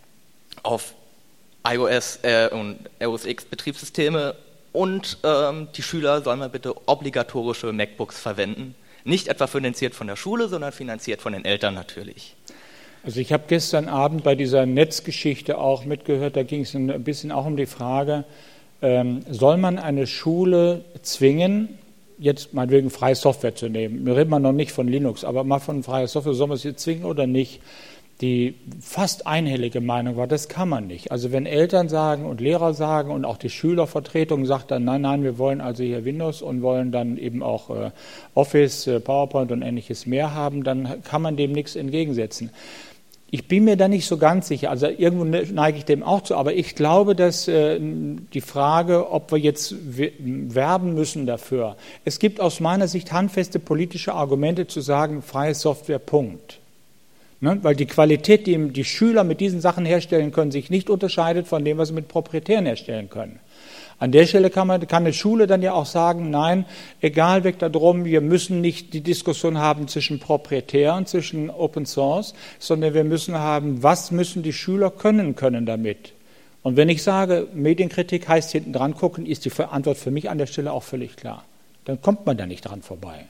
auf iOS äh, und O S X Betriebssysteme und ähm, die Schüler sollen mal bitte obligatorische MacBooks verwenden. Nicht etwa finanziert von der Schule, sondern finanziert von den Eltern natürlich. Also ich habe gestern Abend bei dieser Netzgeschichte auch mitgehört, da ging es ein bisschen auch um die Frage, ähm, soll man eine Schule zwingen, jetzt meinetwegen freie Software zu nehmen. Wir reden mal noch nicht von Linux, aber mal von freier Software, soll man es jetzt zwingen oder nicht? Die fast einhellige Meinung war, das kann man nicht. Also wenn Eltern sagen und Lehrer sagen und auch die Schülervertretung sagt dann, nein, nein, wir wollen also hier Windows und wollen dann eben auch äh, Office, äh, PowerPoint und ähnliches mehr haben, dann kann man dem nichts entgegensetzen. Ich bin mir da nicht so ganz sicher, also irgendwo neige ich dem auch zu, aber ich glaube, dass äh, die Frage, ob wir jetzt werben müssen dafür, es gibt aus meiner Sicht handfeste politische Argumente zu sagen, freie Software, Punkt. Ne? Weil die Qualität, die die Schüler mit diesen Sachen herstellen können, sich nicht unterscheidet von dem, was sie mit Proprietären herstellen können. An der Stelle kann man, kann eine Schule dann ja auch sagen, nein, egal weg darum, wir müssen nicht die Diskussion haben zwischen Proprietär und zwischen Open Source, sondern wir müssen haben, was müssen die Schüler können können damit. Und wenn ich sage, Medienkritik heißt hinten dran gucken, ist die Antwort für mich an der Stelle auch völlig klar. Dann kommt man da nicht dran vorbei.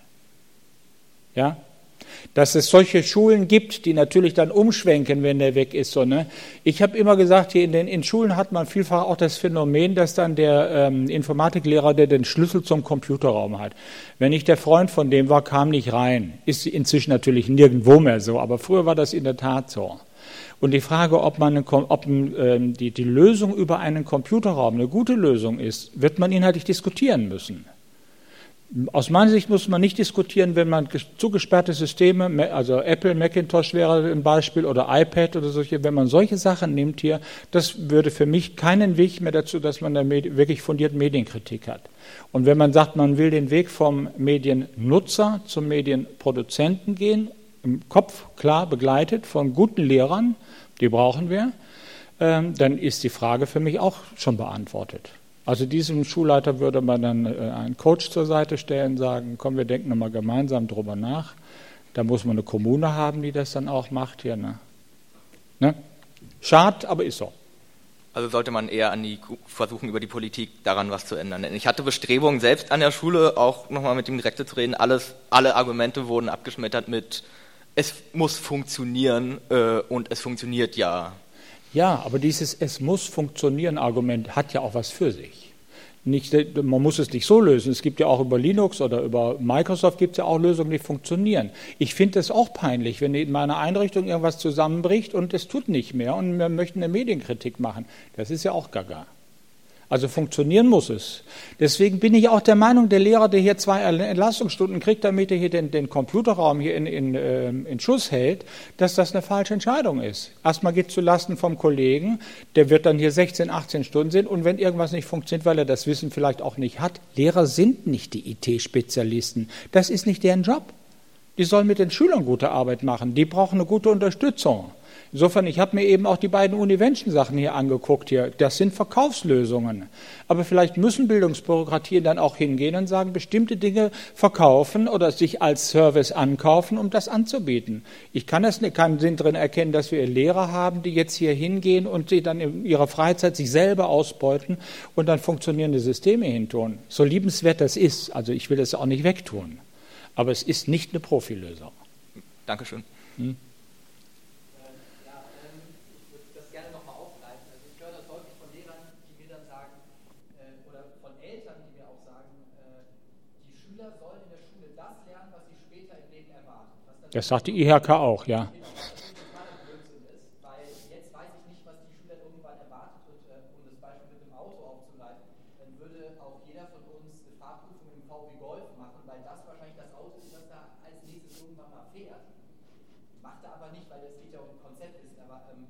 Ja? Dass es solche Schulen gibt, die natürlich dann umschwenken, wenn der weg ist. So, ne? Ich habe immer gesagt, hier in den in Schulen hat man vielfach auch das Phänomen, dass dann der ähm, Informatiklehrer, der den Schlüssel zum Computerraum hat, wenn ich der Freund von dem war, kam nicht rein. Ist inzwischen natürlich nirgendwo mehr so, aber früher war das in der Tat so. Und die Frage, ob, man eine, ob ähm, die, die Lösung über einen Computerraum eine gute Lösung ist, wird man inhaltlich diskutieren müssen. Aus meiner Sicht muss man nicht diskutieren, wenn man zugesperrte Systeme, also Apple, Macintosh wäre ein Beispiel oder iPad oder solche, wenn man solche Sachen nimmt hier, das würde für mich keinen Weg mehr dazu, dass man da wirklich fundiert Medienkritik hat. Und wenn man sagt, man will den Weg vom Mediennutzer zum Medienproduzenten gehen, im Kopf klar begleitet von guten Lehrern, die brauchen wir, dann ist die Frage für mich auch schon beantwortet. Also diesem Schulleiter würde man dann äh, einen Coach zur Seite stellen, sagen, komm, wir denken nochmal gemeinsam drüber nach. Da muss man eine Kommune haben, die das dann auch macht hier. Ne? Ne? Schade, aber ist so. Also sollte man eher an die, versuchen, über die Politik daran was zu ändern. Ich hatte Bestrebungen, selbst an der Schule auch nochmal mit dem Direktor zu reden. Alles, alle Argumente wurden abgeschmettert mit, es muss funktionieren äh, und es funktioniert ja. Ja, aber dieses Es muss funktionieren Argument hat ja auch was für sich. Nicht, man muss es nicht so lösen. Es gibt ja auch über Linux oder über Microsoft gibt es ja auch Lösungen, die funktionieren. Ich finde es auch peinlich, wenn in meiner Einrichtung irgendwas zusammenbricht und es tut nicht mehr und wir möchten eine Medienkritik machen. Das ist ja auch gaga. Also funktionieren muss es. Deswegen bin ich auch der Meinung, der Lehrer, der hier zwei Entlastungsstunden kriegt, damit er hier den, den Computerraum hier in, in, in Schuss hält, dass das eine falsche Entscheidung ist. Erstmal geht es zulasten vom Kollegen, der wird dann hier sechzehn, achtzehn Stunden sind und wenn irgendwas nicht funktioniert, weil er das Wissen vielleicht auch nicht hat, Lehrer sind nicht die I T-Spezialisten. Das ist nicht deren Job. Die sollen mit den Schülern gute Arbeit machen. Die brauchen eine gute Unterstützung. Insofern, ich habe mir eben auch die beiden Univention-Sachen hier angeguckt hier. Das sind Verkaufslösungen. Aber vielleicht müssen Bildungsbürokratien dann auch hingehen und sagen, bestimmte Dinge verkaufen oder sich als Service ankaufen, um das anzubieten. Ich kann das nicht, keinen Sinn drin erkennen, dass wir Lehrer haben, die jetzt hier hingehen und sie dann in ihrer Freizeit sich selber ausbeuten und dann funktionierende Systeme hintun. So liebenswert das ist, also ich will das auch nicht wegtun. Aber es ist nicht eine Profilösung. Dankeschön. Hm? Das sagt die I H K auch, ja. Weil jetzt weiß ich nicht, was die Schüler irgendwann erwartet und, und geht ja um Konzeptwissen, aber ähm,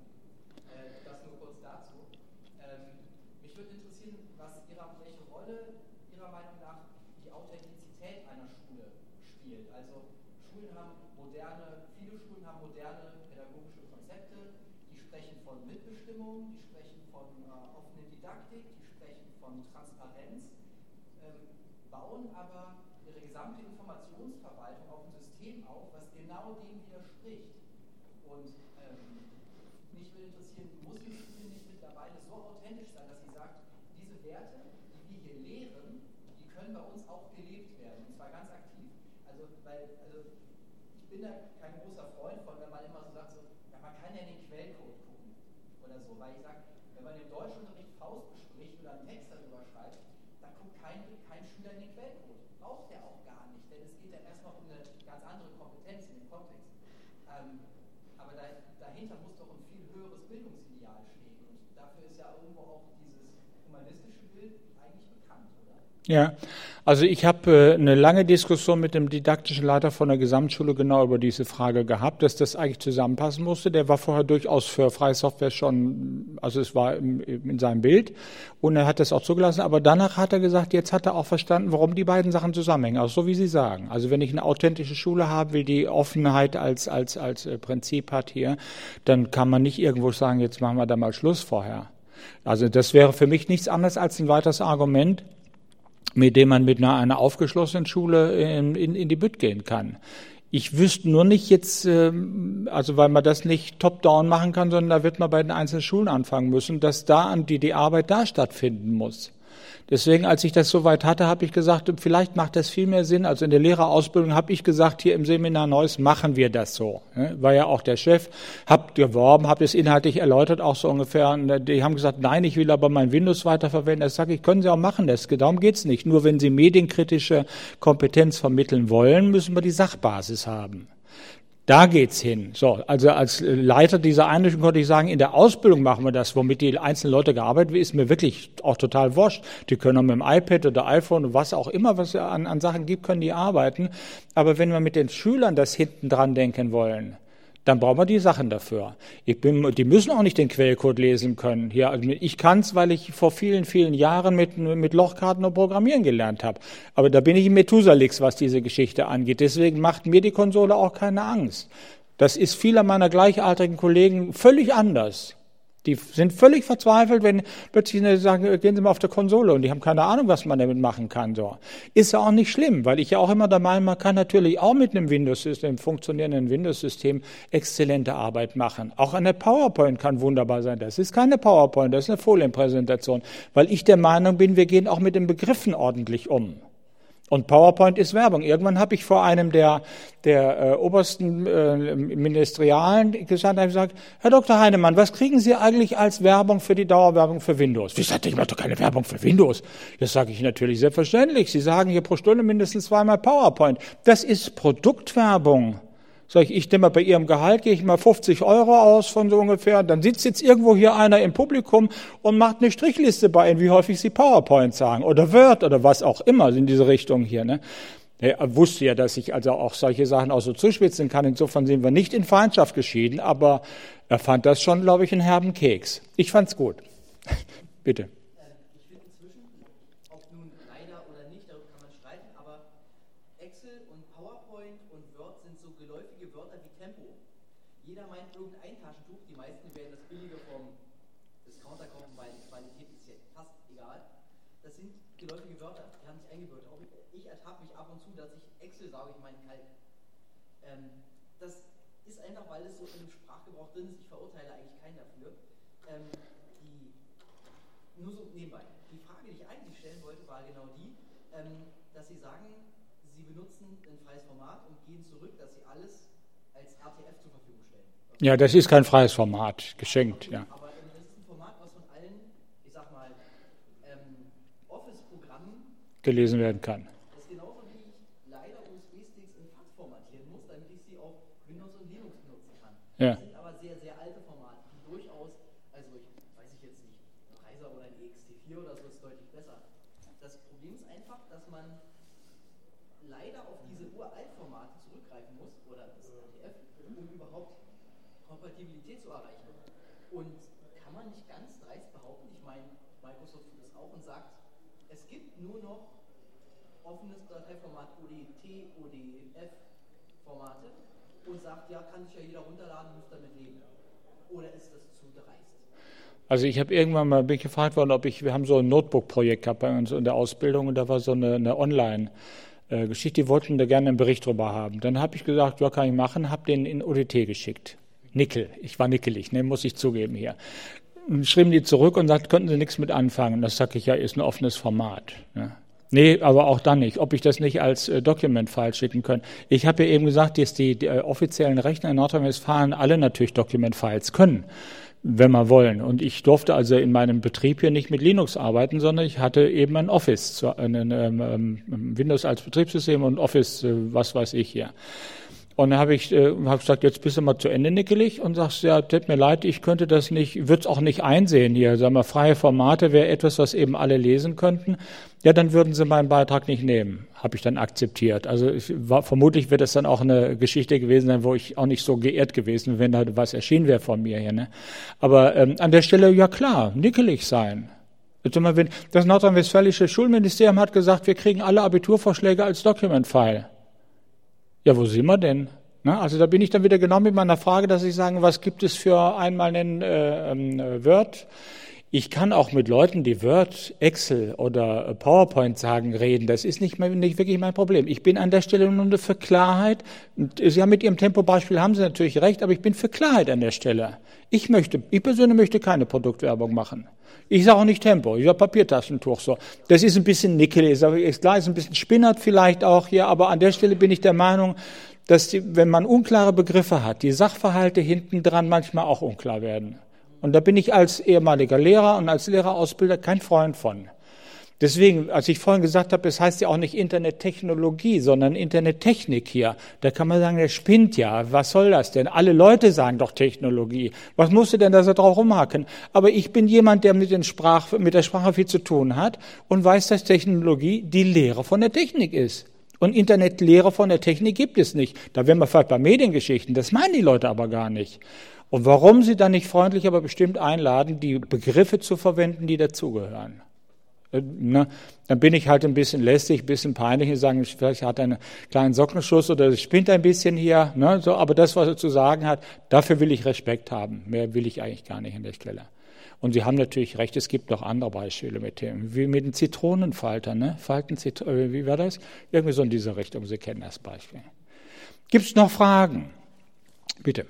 äh, das nur kurz dazu. Ähm, mich würde interessieren, was Ihrer, welche Rolle Ihrer Meinung nach die Authentizität einer Schule spielt. Also Schulen haben moderne, viele Schulen haben moderne pädagogische Konzepte, die sprechen von Mitbestimmung, die sprechen von äh, offener Didaktik, die sprechen von Transparenz, ähm, bauen aber ihre gesamte Informationsverwaltung auf ein System auf, was genau dem widerspricht. Und ähm, mich würde interessieren, muss die Schule nicht mittlerweile so authentisch sein, dass sie sagt, diese Werte, die wir hier lehren, die können bei uns auch gelebt werden, und zwar ganz aktiv. Also, weil, also ich bin da kein großer Freund von, wenn man immer so sagt, so, ja, man kann ja den Quellcode gucken oder so, weil ich sage, wenn man im Deutschunterricht Faust bespricht oder einen Text darüber schreibt, dann guckt kein, kein Schüler in den Quellcode. Braucht der auch gar nicht, denn es geht ja erstmal um eine ganz andere Kompetenz in dem Kontext. Ähm, aber da, dahinter muss doch ein viel höheres Bildungsideal stehen. Und dafür ist ja irgendwo auch dieses humanistische Bild eigentlich bekannt, oder? Ja, also ich habe äh, eine lange Diskussion mit dem didaktischen Leiter von der Gesamtschule genau über diese Frage gehabt, dass das eigentlich zusammenpassen musste. Der war vorher durchaus für freie Software schon, also es war im, in seinem Bild und er hat das auch zugelassen, aber danach hat er gesagt, jetzt hat er auch verstanden, warum die beiden Sachen zusammenhängen, also so wie Sie sagen. Also wenn ich eine authentische Schule haben will, die Offenheit als, als, als äh, Prinzip hat hier, dann kann man nicht irgendwo sagen, jetzt machen wir da mal Schluss vorher. Also das wäre für mich nichts anderes als ein weiteres Argument, mit dem man mit einer, einer aufgeschlossenen Schule in, in, in die Bütt gehen kann. Ich wüsste nur nicht jetzt, also weil man das nicht top-down machen kann, sondern da wird man bei den einzelnen Schulen anfangen müssen, dass da an die, die Arbeit da stattfinden muss. Deswegen, als ich das soweit hatte, habe ich gesagt, vielleicht macht das viel mehr Sinn. Also in der Lehrerausbildung habe ich gesagt, hier im Seminar Neuss machen wir das so. War ja auch der Chef, hab geworben, habe das inhaltlich erläutert, auch so ungefähr. Und die haben gesagt, nein, ich will aber mein Windows weiterverwenden. Das sage ich, können Sie auch machen, das, darum geht's nicht. Nur wenn Sie medienkritische Kompetenz vermitteln wollen, müssen wir die Sachbasis haben. Da geht's hin. So, also als Leiter dieser Einrichtung konnte ich sagen, in der Ausbildung machen wir das, womit die einzelnen Leute gearbeitet haben, ist mir wirklich auch total wurscht. Die können auch mit dem iPad oder iPhone und was auch immer, was es an, an Sachen gibt, können die arbeiten. Aber wenn wir mit den Schülern das hinten dran denken wollen, dann brauchen wir die Sachen dafür. Ich bin, die müssen auch nicht den Quellcode lesen können. Hier, also ich kann es, weil ich vor vielen, vielen Jahren mit, mit Lochkarten und Programmieren gelernt habe. Aber da bin ich im Methusalix, was diese Geschichte angeht. Deswegen macht mir die Konsole auch keine Angst. Das ist vieler meiner gleichaltrigen Kollegen völlig anders. Die sind völlig verzweifelt, wenn plötzlich sagen, gehen Sie mal auf der Konsole und die haben keine Ahnung, was man damit machen kann. So. Ist ja auch nicht schlimm, weil ich ja auch immer der Meinung, man kann natürlich auch mit einem Windows-System, funktionierenden Windows-System exzellente Arbeit machen. Auch eine PowerPoint kann wunderbar sein. Das ist keine PowerPoint, das ist eine Folienpräsentation, weil ich der Meinung bin, wir gehen auch mit den Begriffen ordentlich um. Und PowerPoint ist Werbung. Irgendwann habe ich vor einem der, der äh, obersten äh, Ministerialen gesagt, habe gesagt, Herr Doktor Heinemann, was kriegen Sie eigentlich als Werbung für die Dauerwerbung für Windows? Wie sagte ich, mache doch keine Werbung für Windows. Das sage ich natürlich selbstverständlich. Sie sagen hier pro Stunde mindestens zweimal PowerPoint. Das ist Produktwerbung. Sag ich, ich nehme mal bei Ihrem Gehalt, gehe ich mal fünfzig Euro aus von so ungefähr. Dann sitzt jetzt irgendwo hier einer im Publikum und macht eine Strichliste bei Ihnen, wie häufig Sie PowerPoint sagen oder Word oder was auch immer in diese Richtung hier. Ne? Er wusste ja, dass ich also auch solche Sachen auch so zuspitzen kann. Insofern sind wir nicht in Feindschaft geschieden, aber er fand das schon, glaube ich, einen herben Keks. Ich fand's gut. Bitte. Ja, das ist kein freies Format, geschenkt, ja. Aber das ist ein Format, was von allen, ich sag mal, ähm, Office-Programmen gelesen werden kann. Das ist genauso wie ich leider U S B-Sticks in FAT formatieren muss, damit ich sie auf Windows und Linux benutzen kann. Ja. Das sind aber sehr, sehr alte Formate, die durchaus, also ich weiß ich jetzt nicht, ein Reiser oder ein E X T vier oder so ist deutlich besser. Das Problem ist einfach, dass man leider auf diese Uraltformate zurückgreifen muss, oder das R T F, um überhaupt Kompatibilität zu erreichen. Und kann man nicht ganz dreist behaupten, ich meine, Microsoft tut das auch und sagt, es gibt nur noch offenes Dateiformat O D T, O D F-Formate und sagt, ja, kann sich ja jeder runterladen und muss damit leben. Oder ist das zu dreist? Also ich habe irgendwann mal bin ich gefragt worden, ob ich, wir haben so ein Notebook-Projekt gehabt bei uns in der Ausbildung und da war so eine, eine Online-Geschichte, die wollten da gerne einen Bericht drüber haben. Dann habe ich gesagt, ja, kann ich machen, habe den in O D T geschickt. Nickel, ich war nickelig, ne, muss ich zugeben hier. Und schrieben die zurück und sagt, könnten sie nichts mit anfangen. Und das sage ich, ja, ist ein offenes Format. Ne. Nee, aber auch dann nicht. Ob ich das nicht als äh, Document-File schicken können. Ich habe ja eben gesagt, dass die, die äh, offiziellen Rechner in Nordrhein-Westfalen alle natürlich Document-Files können, wenn wir wollen. Und ich durfte also in meinem Betrieb hier nicht mit Linux arbeiten, sondern ich hatte eben ein Office, einen ähm, Windows als Betriebssystem und Office, äh, was weiß ich hier. Und dann habe ich äh, hab gesagt, jetzt bist du mal zu Ende nickelig und sagst, ja, tut mir leid, ich könnte das nicht, würde es auch nicht einsehen hier. Sagen wir, freie Formate wäre etwas, was eben alle lesen könnten. Ja, dann würden sie meinen Beitrag nicht nehmen. Habe ich dann akzeptiert. Also ich war, vermutlich wird das dann auch eine Geschichte gewesen sein, wo ich auch nicht so geehrt gewesen, wenn da was erschienen wäre von mir hier. Ne? Aber ähm, an der Stelle, ja klar, nickelig sein. Das nordrhein-westfälische Schulministerium hat gesagt, wir kriegen alle Abiturvorschläge als Document-File. Ja, wo sind wir denn? Na, also da bin ich dann wieder genau mit meiner Frage, dass ich sage, was gibt es für einmal einen äh, äh, Word? Ich kann auch mit Leuten, die Word, Excel oder PowerPoint sagen, reden. Das ist nicht, mehr, nicht wirklich mein Problem. Ich bin an der Stelle nur für Klarheit. Und Sie haben mit Ihrem Tempobeispiel haben Sie natürlich recht, aber ich bin für Klarheit an der Stelle. Ich möchte, ich persönlich möchte keine Produktwerbung machen. Ich sage auch nicht Tempo, ich sage Papiertaschentuch so. Das ist ein bisschen nickelig, ist klar, ist ein bisschen spinnert vielleicht auch hier, aber an der Stelle bin ich der Meinung, dass die, wenn man unklare Begriffe hat, die Sachverhalte hinten dran manchmal auch unklar werden. Und da bin ich als ehemaliger Lehrer und als Lehrerausbilder kein Freund von. Deswegen, als ich vorhin gesagt habe, es heißt ja auch nicht Internettechnologie, sondern Internettechnik hier. Da kann man sagen, der spinnt ja. Was soll das denn? Alle Leute sagen doch Technologie. Was musst du denn da so drauf rumhaken? Aber ich bin jemand, der mit, den Sprach, mit der Sprache viel zu tun hat und weiß, dass Technologie die Lehre von der Technik ist. Und Internetlehre von der Technik gibt es nicht. Da wären wir vielleicht bei Mediengeschichten. Das meinen die Leute aber gar nicht. Und warum sie dann nicht freundlich, aber bestimmt einladen, die Begriffe zu verwenden, die dazugehören. Na, dann bin ich halt ein bisschen lästig, ein bisschen peinlich und sagen, vielleicht hat er einen kleinen Sockenschuss oder spinnt ein bisschen hier, ne, so, aber das, was er zu sagen hat, dafür will ich Respekt haben. Mehr will ich eigentlich gar nicht an der Stelle. Und Sie haben natürlich recht, es gibt noch andere Beispiele mit dem, wie mit den Zitronenfaltern, ne, Falten, Zit- wie war das? Irgendwie so in diese Richtung, Sie kennen das Beispiel. Gibt es noch Fragen? Bitte.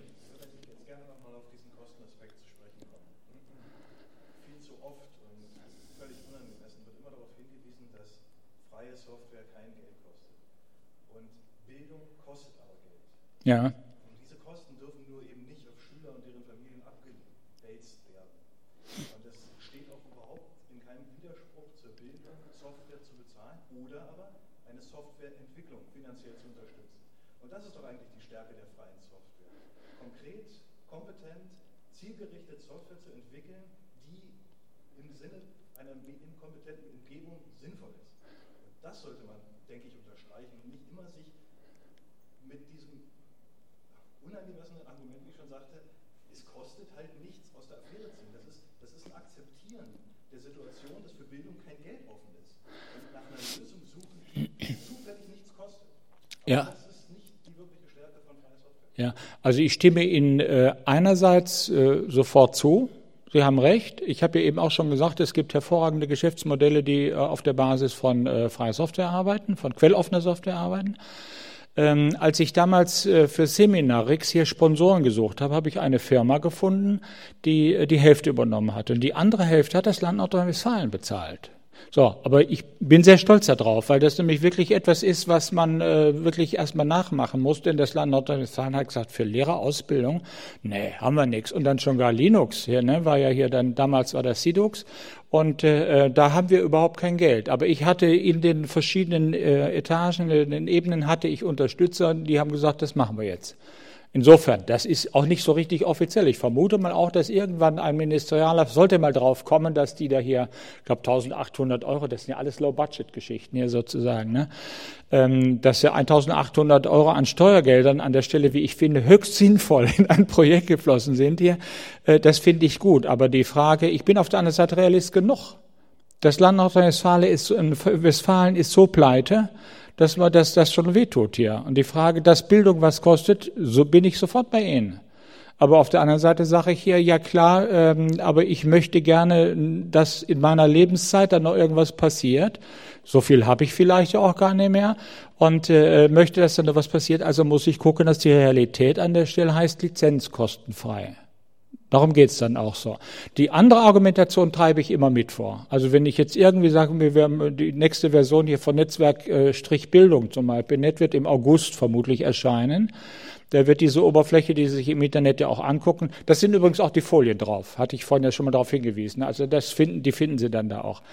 Ja. Und diese Kosten dürfen nur eben nicht auf Schüler und deren Familien abgewälzt werden. Und das steht auch überhaupt in keinem Widerspruch zur Bildung, Software zu bezahlen oder aber eine Softwareentwicklung finanziell zu unterstützen. Und das ist doch eigentlich die Stärke der freien Software. Konkret, kompetent, zielgerichtet Software zu entwickeln, die im Sinne einer medienkompetenten Umgebung sinnvoll ist. Und das sollte man, denke ich, unterstreichen und nicht immer sich mit diesem unangemessenen Argument, wie ich schon sagte, es kostet halt nichts aus der Affäre ziehen. Das ist, das ist ein Akzeptieren der Situation, dass für Bildung kein Geld offen ist. Und nach einer Lösung suchen, die zufällig nichts kostet. Aber ja. Das ist nicht die wirkliche Stärke von freier Software. Ja, also ich stimme Ihnen äh, einerseits äh, sofort zu. Sie haben recht. Ich habe ja eben auch schon gesagt, es gibt hervorragende Geschäftsmodelle, die äh, auf der Basis von äh, freier Software arbeiten, von quelloffener Software arbeiten. Ähm, als ich damals äh, für Seminarix hier Sponsoren gesucht habe, habe ich eine Firma gefunden, die äh, die Hälfte übernommen hat. Und die andere Hälfte hat das Land Nordrhein-Westfalen bezahlt. So, aber ich bin sehr stolz darauf, weil das nämlich wirklich etwas ist, was man äh, wirklich erstmal nachmachen muss, denn das Land Nordrhein-Westfalen hat gesagt, für Lehrerausbildung, nee, haben wir nichts. Und dann schon gar Linux hier, ne, war ja hier dann, damals war das Sidux und äh, da haben wir überhaupt kein Geld. Aber ich hatte in den verschiedenen äh, Etagen, in den Ebenen hatte ich Unterstützer, die haben gesagt, das machen wir jetzt. Insofern, das ist auch nicht so richtig offiziell. Ich vermute mal auch, dass irgendwann ein Ministerialer sollte mal drauf kommen, dass die da hier, ich glaube eintausendachthundert Euro, das sind ja alles Low-Budget-Geschichten hier sozusagen, ne? ähm, dass ja eintausendachthundert Euro an Steuergeldern an der Stelle, wie ich finde, höchst sinnvoll in ein Projekt geflossen sind hier. Äh, das finde ich gut. Aber die Frage, ich bin auf der anderen Seite Realist genug. Das Land Nordrhein-Westfalen ist, Westfalen ist so pleite, dass man das, das schon wehtut hier. Und die Frage, dass Bildung was kostet, so bin ich sofort bei Ihnen. Aber auf der anderen Seite sage ich hier, ja klar, ähm, aber ich möchte gerne, dass in meiner Lebenszeit dann noch irgendwas passiert. So viel habe ich vielleicht auch gar nicht mehr. Und äh, möchte, dass dann noch was passiert. Also muss ich gucken, dass die Realität an der Stelle heißt lizenzkostenfrei. Darum geht's dann auch so. Die andere Argumentation treibe ich immer mit vor. Also wenn ich jetzt irgendwie sage, wir haben die nächste Version hier von Netzwerk-Bildung zum Beispiel, Net wird im August vermutlich erscheinen. Da wird diese Oberfläche, die Sie sich im Internet ja auch angucken, das sind übrigens auch die Folien drauf, hatte ich vorhin ja schon mal darauf hingewiesen. Also das finden, die finden Sie dann da auch.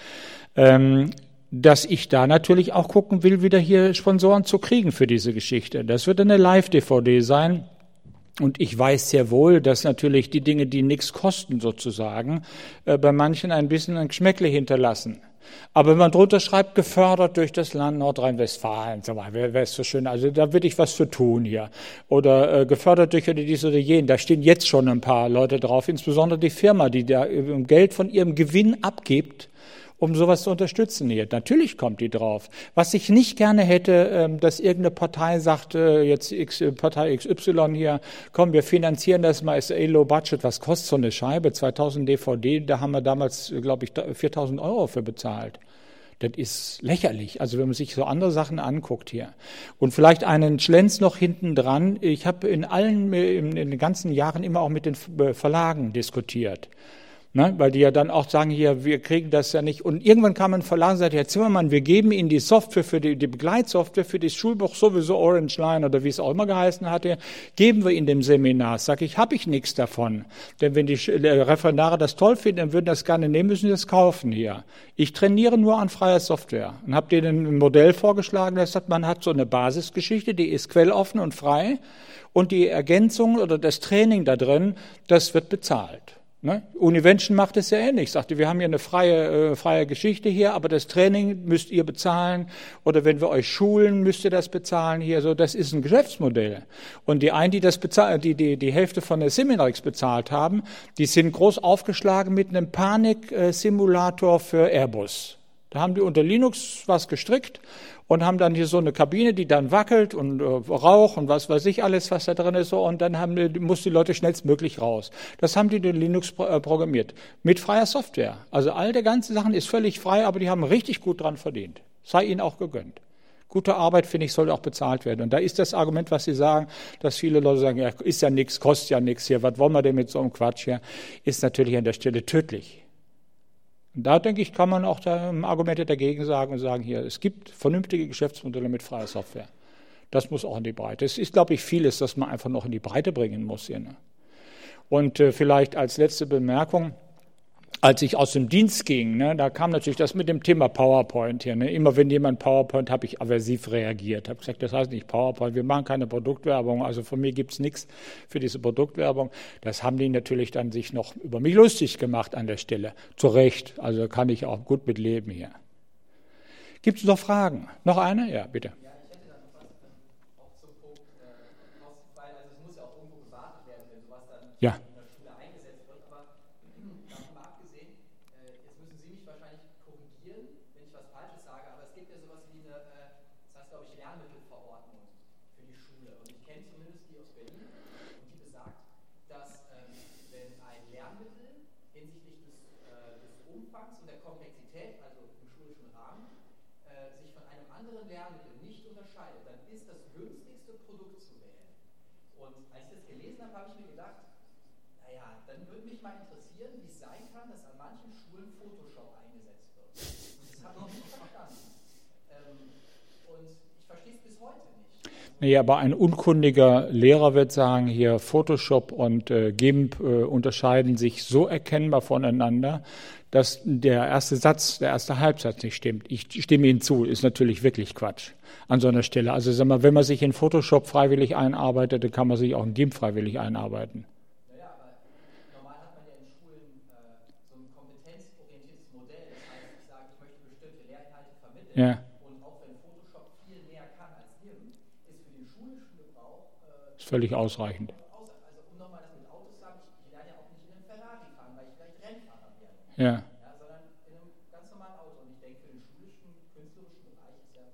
Ähm, dass ich da natürlich auch gucken will, wieder hier Sponsoren zu kriegen für diese Geschichte. Das wird eine Live-D V D sein. Und ich weiß sehr wohl, dass natürlich die Dinge, die nichts kosten sozusagen, äh, bei manchen ein bisschen ein Geschmäckle hinterlassen. Aber wenn man drunter schreibt, gefördert durch das Land Nordrhein-Westfalen, so wäre es so schön, also da würde ich was für tun hier. Oder äh, gefördert durch dies oder jenen, da stehen jetzt schon ein paar Leute drauf, insbesondere die Firma, die da Geld von ihrem Gewinn abgibt, um sowas zu unterstützen hier. Natürlich kommt die drauf. Was ich nicht gerne hätte, dass irgendeine Partei sagt, jetzt X, Partei X Y hier, komm, wir finanzieren das mal, ist eh low budget. Was kostet so eine Scheibe? zweitausend D V D, da haben wir damals, glaube ich, viertausend Euro für bezahlt. Das ist lächerlich, also wenn man sich so andere Sachen anguckt hier. Und vielleicht einen Schlenz noch hinten dran. Ich habe in allen, in den ganzen Jahren immer auch mit den Verlagen diskutiert. Ne, weil die ja dann auch sagen, hier, wir kriegen das ja nicht. Und irgendwann kam ein Verlag und sagte, Herr Zimmermann, wir geben Ihnen die Software für die, die Begleitsoftware für das Schulbuch sowieso Orange Line oder wie es auch immer geheißen hatte, geben wir in dem Seminar. Sag ich, habe ich nichts davon. Denn wenn die Referendare das toll finden, dann würden das gerne nehmen, müssen sie das kaufen hier. Ich trainiere nur an freier Software und habe denen ein Modell vorgeschlagen, das sagt, man hat so eine Basisgeschichte, die ist quelloffen und frei und die Ergänzung oder das Training da drin, das wird bezahlt. Ne? Univention macht es ja ähnlich. Sagte, wir haben hier eine freie, äh, freie Geschichte hier, aber das Training müsst ihr bezahlen. Oder wenn wir euch schulen, müsst ihr das bezahlen hier. So, das ist ein Geschäftsmodell. Und die einen, die das bezahlen, die, die, die Hälfte von der Seminarix bezahlt haben, die sind groß aufgeschlagen mit einem Panik-Simulator für Airbus. Da haben die unter Linux was gestrickt und haben dann hier so eine Kabine, die dann wackelt und äh, Rauch und was weiß ich alles, was da drin ist, so, und dann haben die, muss die Leute schnellstmöglich raus. Das haben die in Linux pro, äh, programmiert. Mit freier Software. Also all der ganzen Sachen ist völlig frei, aber die haben richtig gut dran verdient. Sei ihnen auch gegönnt. Gute Arbeit, finde ich, sollte auch bezahlt werden. Und da ist das Argument, was Sie sagen, dass viele Leute sagen, ja, ist ja nichts, kostet ja nichts hier, was wollen wir denn mit so einem Quatsch hier, ist natürlich an der Stelle tödlich. Und da, denke ich, kann man auch da Argumente dagegen sagen und sagen, hier, es gibt vernünftige Geschäftsmodelle mit freier Software. Das muss auch in die Breite. Es ist, glaube ich, vieles, das man einfach noch in die Breite bringen muss hier. Ne? Und äh, vielleicht als letzte Bemerkung, als ich aus dem Dienst ging, ne, da kam natürlich das mit dem Thema PowerPoint hier. Ne? Immer wenn jemand PowerPoint, habe ich aversiv reagiert. Habe gesagt, das heißt nicht PowerPoint, wir machen keine Produktwerbung, also von mir gibt's nichts für diese Produktwerbung. Das haben die natürlich dann sich noch über mich lustig gemacht an der Stelle. Zu Recht, also kann ich auch gut mit leben hier. Gibt es noch Fragen? Noch eine? Ja, bitte. Ja, ich hätte dann noch was auch zum Punkt, äh, weil also es muss ja auch irgendwo gewartet werden, wenn sowas dann ja. in der Schule eingesetzt wird, aber davon mal abgesehen, äh, jetzt müssen Sie mich wahrscheinlich korrigieren, wenn ich was Falsches sage, aber es gibt ja sowas wie eine, äh, das heißt glaube ich Lernmittelverordnung für die Schule und ich kenne zumindest die aus Berlin und die besagt, dass ähm, wenn ein Lernmittel hinsichtlich des, äh, des Umfangs und der Komplexität, also im schulischen Rahmen, äh, sich von einem anderen Lernmittel nicht unterscheidet, dann ist das günstigste Produkt zu wählen. Und als ich das gelesen habe, habe ich mir gedacht, naja, dann würde mich mal interessieren, wie es sein kann, dass an manchen Schulen Photoshop eingesetzt wird. Und das habe ich nicht verstanden. Ähm, und ich verstehe es bis heute nicht. Nee, aber ein unkundiger Lehrer wird sagen, hier Photoshop und äh, GIMP äh, unterscheiden sich so erkennbar voneinander, dass der erste Satz, der erste Halbsatz nicht stimmt. Ich stimme Ihnen zu, ist natürlich wirklich Quatsch an so einer Stelle. Also sag mal, wenn man sich in Photoshop freiwillig einarbeitet, dann kann man sich auch in GIMP freiwillig einarbeiten. Naja, aber normal hat man ja in Schulen äh, so ein kompetenzorientiertes Modell. Das heißt, ich sage, ich möchte bestimmte Lehrinhalte vermitteln. Ja. Und auch wenn Photoshop viel mehr kann als GIMP, ist für den schulischen Gebrauch äh, Ist völlig ausreichend. aus. Also um nochmal das mit Autos zu sagen, ich, ich lerne ja auch nicht in einem Ferrari fahren, weil ich vielleicht Rennfahrer werde. Ja. Ja, sondern in einem ganz normalen Auto. Und ich denke, für den schulischen, künstlerischen Bereich ist ja.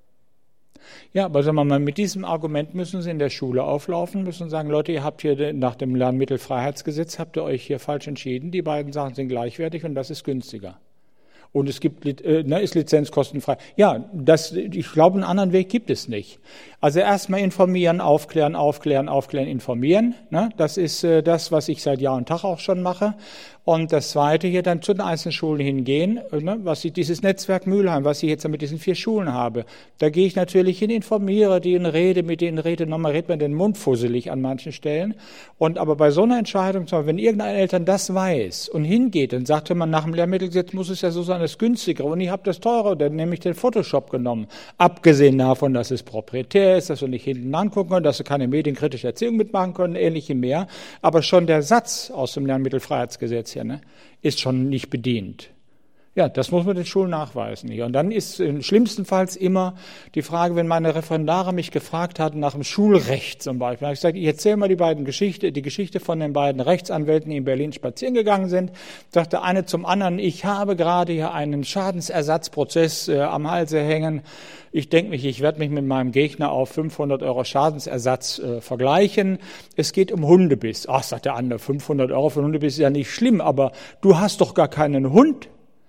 Ja, aber sagen wir mal, mit diesem Argument müssen Sie in der Schule auflaufen, müssen sagen, Leute, ihr habt hier nach dem Lernmittelfreiheitsgesetz, habt ihr euch hier falsch entschieden, die beiden Sachen sind gleichwertig und das ist günstiger. Und es gibt, äh, ne, ist lizenzkostenfrei. Ja, das, ich glaube, einen anderen Weg gibt es nicht. Also erstmal informieren, aufklären, aufklären, aufklären, informieren. Ne? Das ist äh, das, was ich seit Jahr und Tag auch schon mache. Und das Zweite hier dann zu den einzelnen Schulen hingehen, ne? Was ich, dieses Netzwerk Mülheim, was ich jetzt mit diesen vier Schulen habe. Da gehe ich natürlich hin, informiere, die in Rede, mit denen rede, nochmal redet man den Mund fusselig an manchen Stellen. Und aber bei so einer Entscheidung, wenn irgendein Eltern das weiß und hingeht, dann sagte man, nach dem Lehrmittelgesetz muss es ja so sein, das günstigere. Und ich habe das teure, dann nehme ich den Photoshop genommen. Abgesehen davon, dass es proprietär ist, dass wir nicht hinten angucken können, dass wir keine medienkritische Erziehung mitmachen können, ähnliche mehr. Aber schon der Satz aus dem Lernmittelfreiheitsgesetz hier, ne, ist schon nicht bedient. Ja, das muss man den Schulen nachweisen hier. Und dann ist schlimmstenfalls immer die Frage, wenn meine Referendare mich gefragt hatten nach dem Schulrecht zum Beispiel, habe ich gesagt, ich erzähle mal die beiden Geschichte, die Geschichte von den beiden Rechtsanwälten, die in Berlin spazieren gegangen sind. Sagte eine zum anderen, ich habe gerade hier einen Schadensersatzprozess äh, am Halse hängen. Ich denke mich, ich werde mich mit meinem Gegner auf fünfhundert Euro Schadensersatz äh, vergleichen. Es geht um Hundebiss. Ach, sagt der andere, fünfhundert Euro für Hundebiss ist ja nicht schlimm, aber du hast doch gar keinen Hund.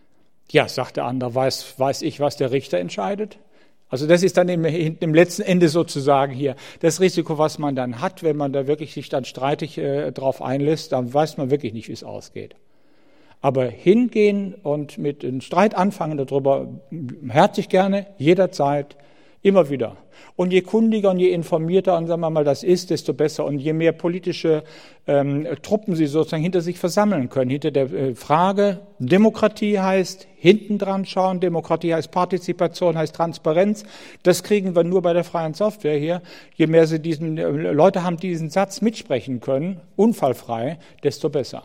Ja, sagt der andere, weiß, weiß ich, was der Richter entscheidet? Also das ist dann im, im letzten Ende sozusagen hier das Risiko, was man dann hat, wenn man da wirklich sich dann streitig äh, drauf einlässt, dann weiß man wirklich nicht, wie es ausgeht. Aber hingehen und mit einem Streit anfangen darüber, herzlich gerne, jederzeit, immer wieder. Und je kundiger und je informierter, und sagen wir mal, das ist, desto besser. Und je mehr politische ähm, Truppen sie sozusagen hinter sich versammeln können, hinter der äh, Frage, Demokratie heißt hinten dran schauen, Demokratie heißt Partizipation, heißt Transparenz. Das kriegen wir nur bei der freien Software hier. Je mehr sie diesen äh, Leute haben, die diesen Satz mitsprechen können, unfallfrei, desto besser.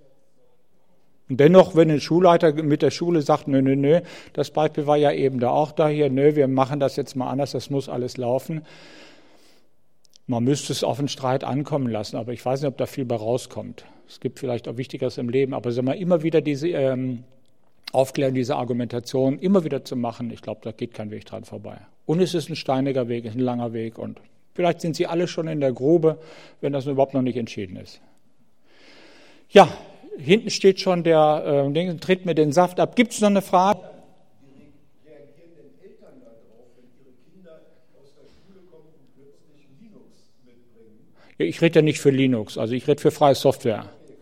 Und dennoch, wenn ein Schulleiter mit der Schule sagt, nö, nö, nö, das Beispiel war ja eben da auch da hier, nö, wir machen das jetzt mal anders, das muss alles laufen. Man müsste es auf einen Streit ankommen lassen, aber ich weiß nicht, ob da viel bei rauskommt. Es gibt vielleicht auch Wichtigeres im Leben, aber sagen wir, immer wieder diese ähm, Aufklärung, diese Argumentation immer wieder zu machen, ich glaube, da geht kein Weg dran vorbei. Und es ist ein steiniger Weg, ein langer Weg und vielleicht sind Sie alle schon in der Grube, wenn das überhaupt noch nicht entschieden ist. Ja, hinten steht schon der, äh, tritt mir den Saft ab. Gibt es noch eine Frage? Wie reagieren denn Eltern darauf, wenn ihre Kinder aus der Schule kommen und plötzlich Linux mitbringen? Ja, ich rede ja nicht für Linux, also ich rede für freie Software.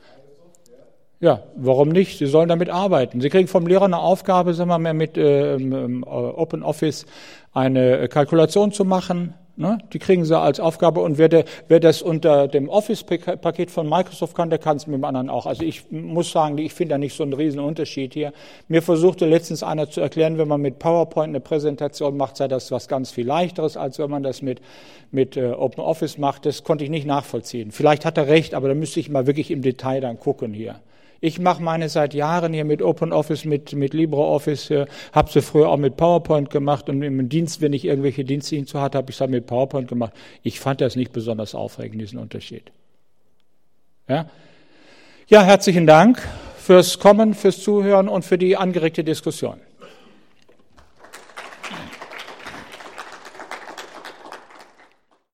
Ja, warum nicht? Sie sollen damit arbeiten. Sie kriegen vom Lehrer eine Aufgabe, sagen wir mal, mit äh, ähm, Open Office eine Kalkulation zu machen. Ne? Die kriegen sie als Aufgabe und wer, der, wer das unter dem Office-Paket von Microsoft kann, der kann es mit dem anderen auch. Also ich muss sagen, ich finde da nicht so einen riesen Unterschied hier. Mir versuchte letztens einer zu erklären, wenn man mit PowerPoint eine Präsentation macht, sei das was ganz viel leichteres, als wenn man das mit, mit äh, Open Office macht. Das konnte ich nicht nachvollziehen. Vielleicht hat er recht, aber da müsste ich mal wirklich im Detail dann gucken hier. Ich mache meine seit Jahren hier mit Open Office, mit, mit LibreOffice, äh, habe sie früher auch mit PowerPoint gemacht und im Dienst, wenn ich irgendwelche Dienste hinzu hatte, habe ich es mit PowerPoint gemacht. Ich fand das nicht besonders aufregend, diesen Unterschied. Ja, ja, herzlichen Dank fürs Kommen, fürs Zuhören und für die angeregte Diskussion.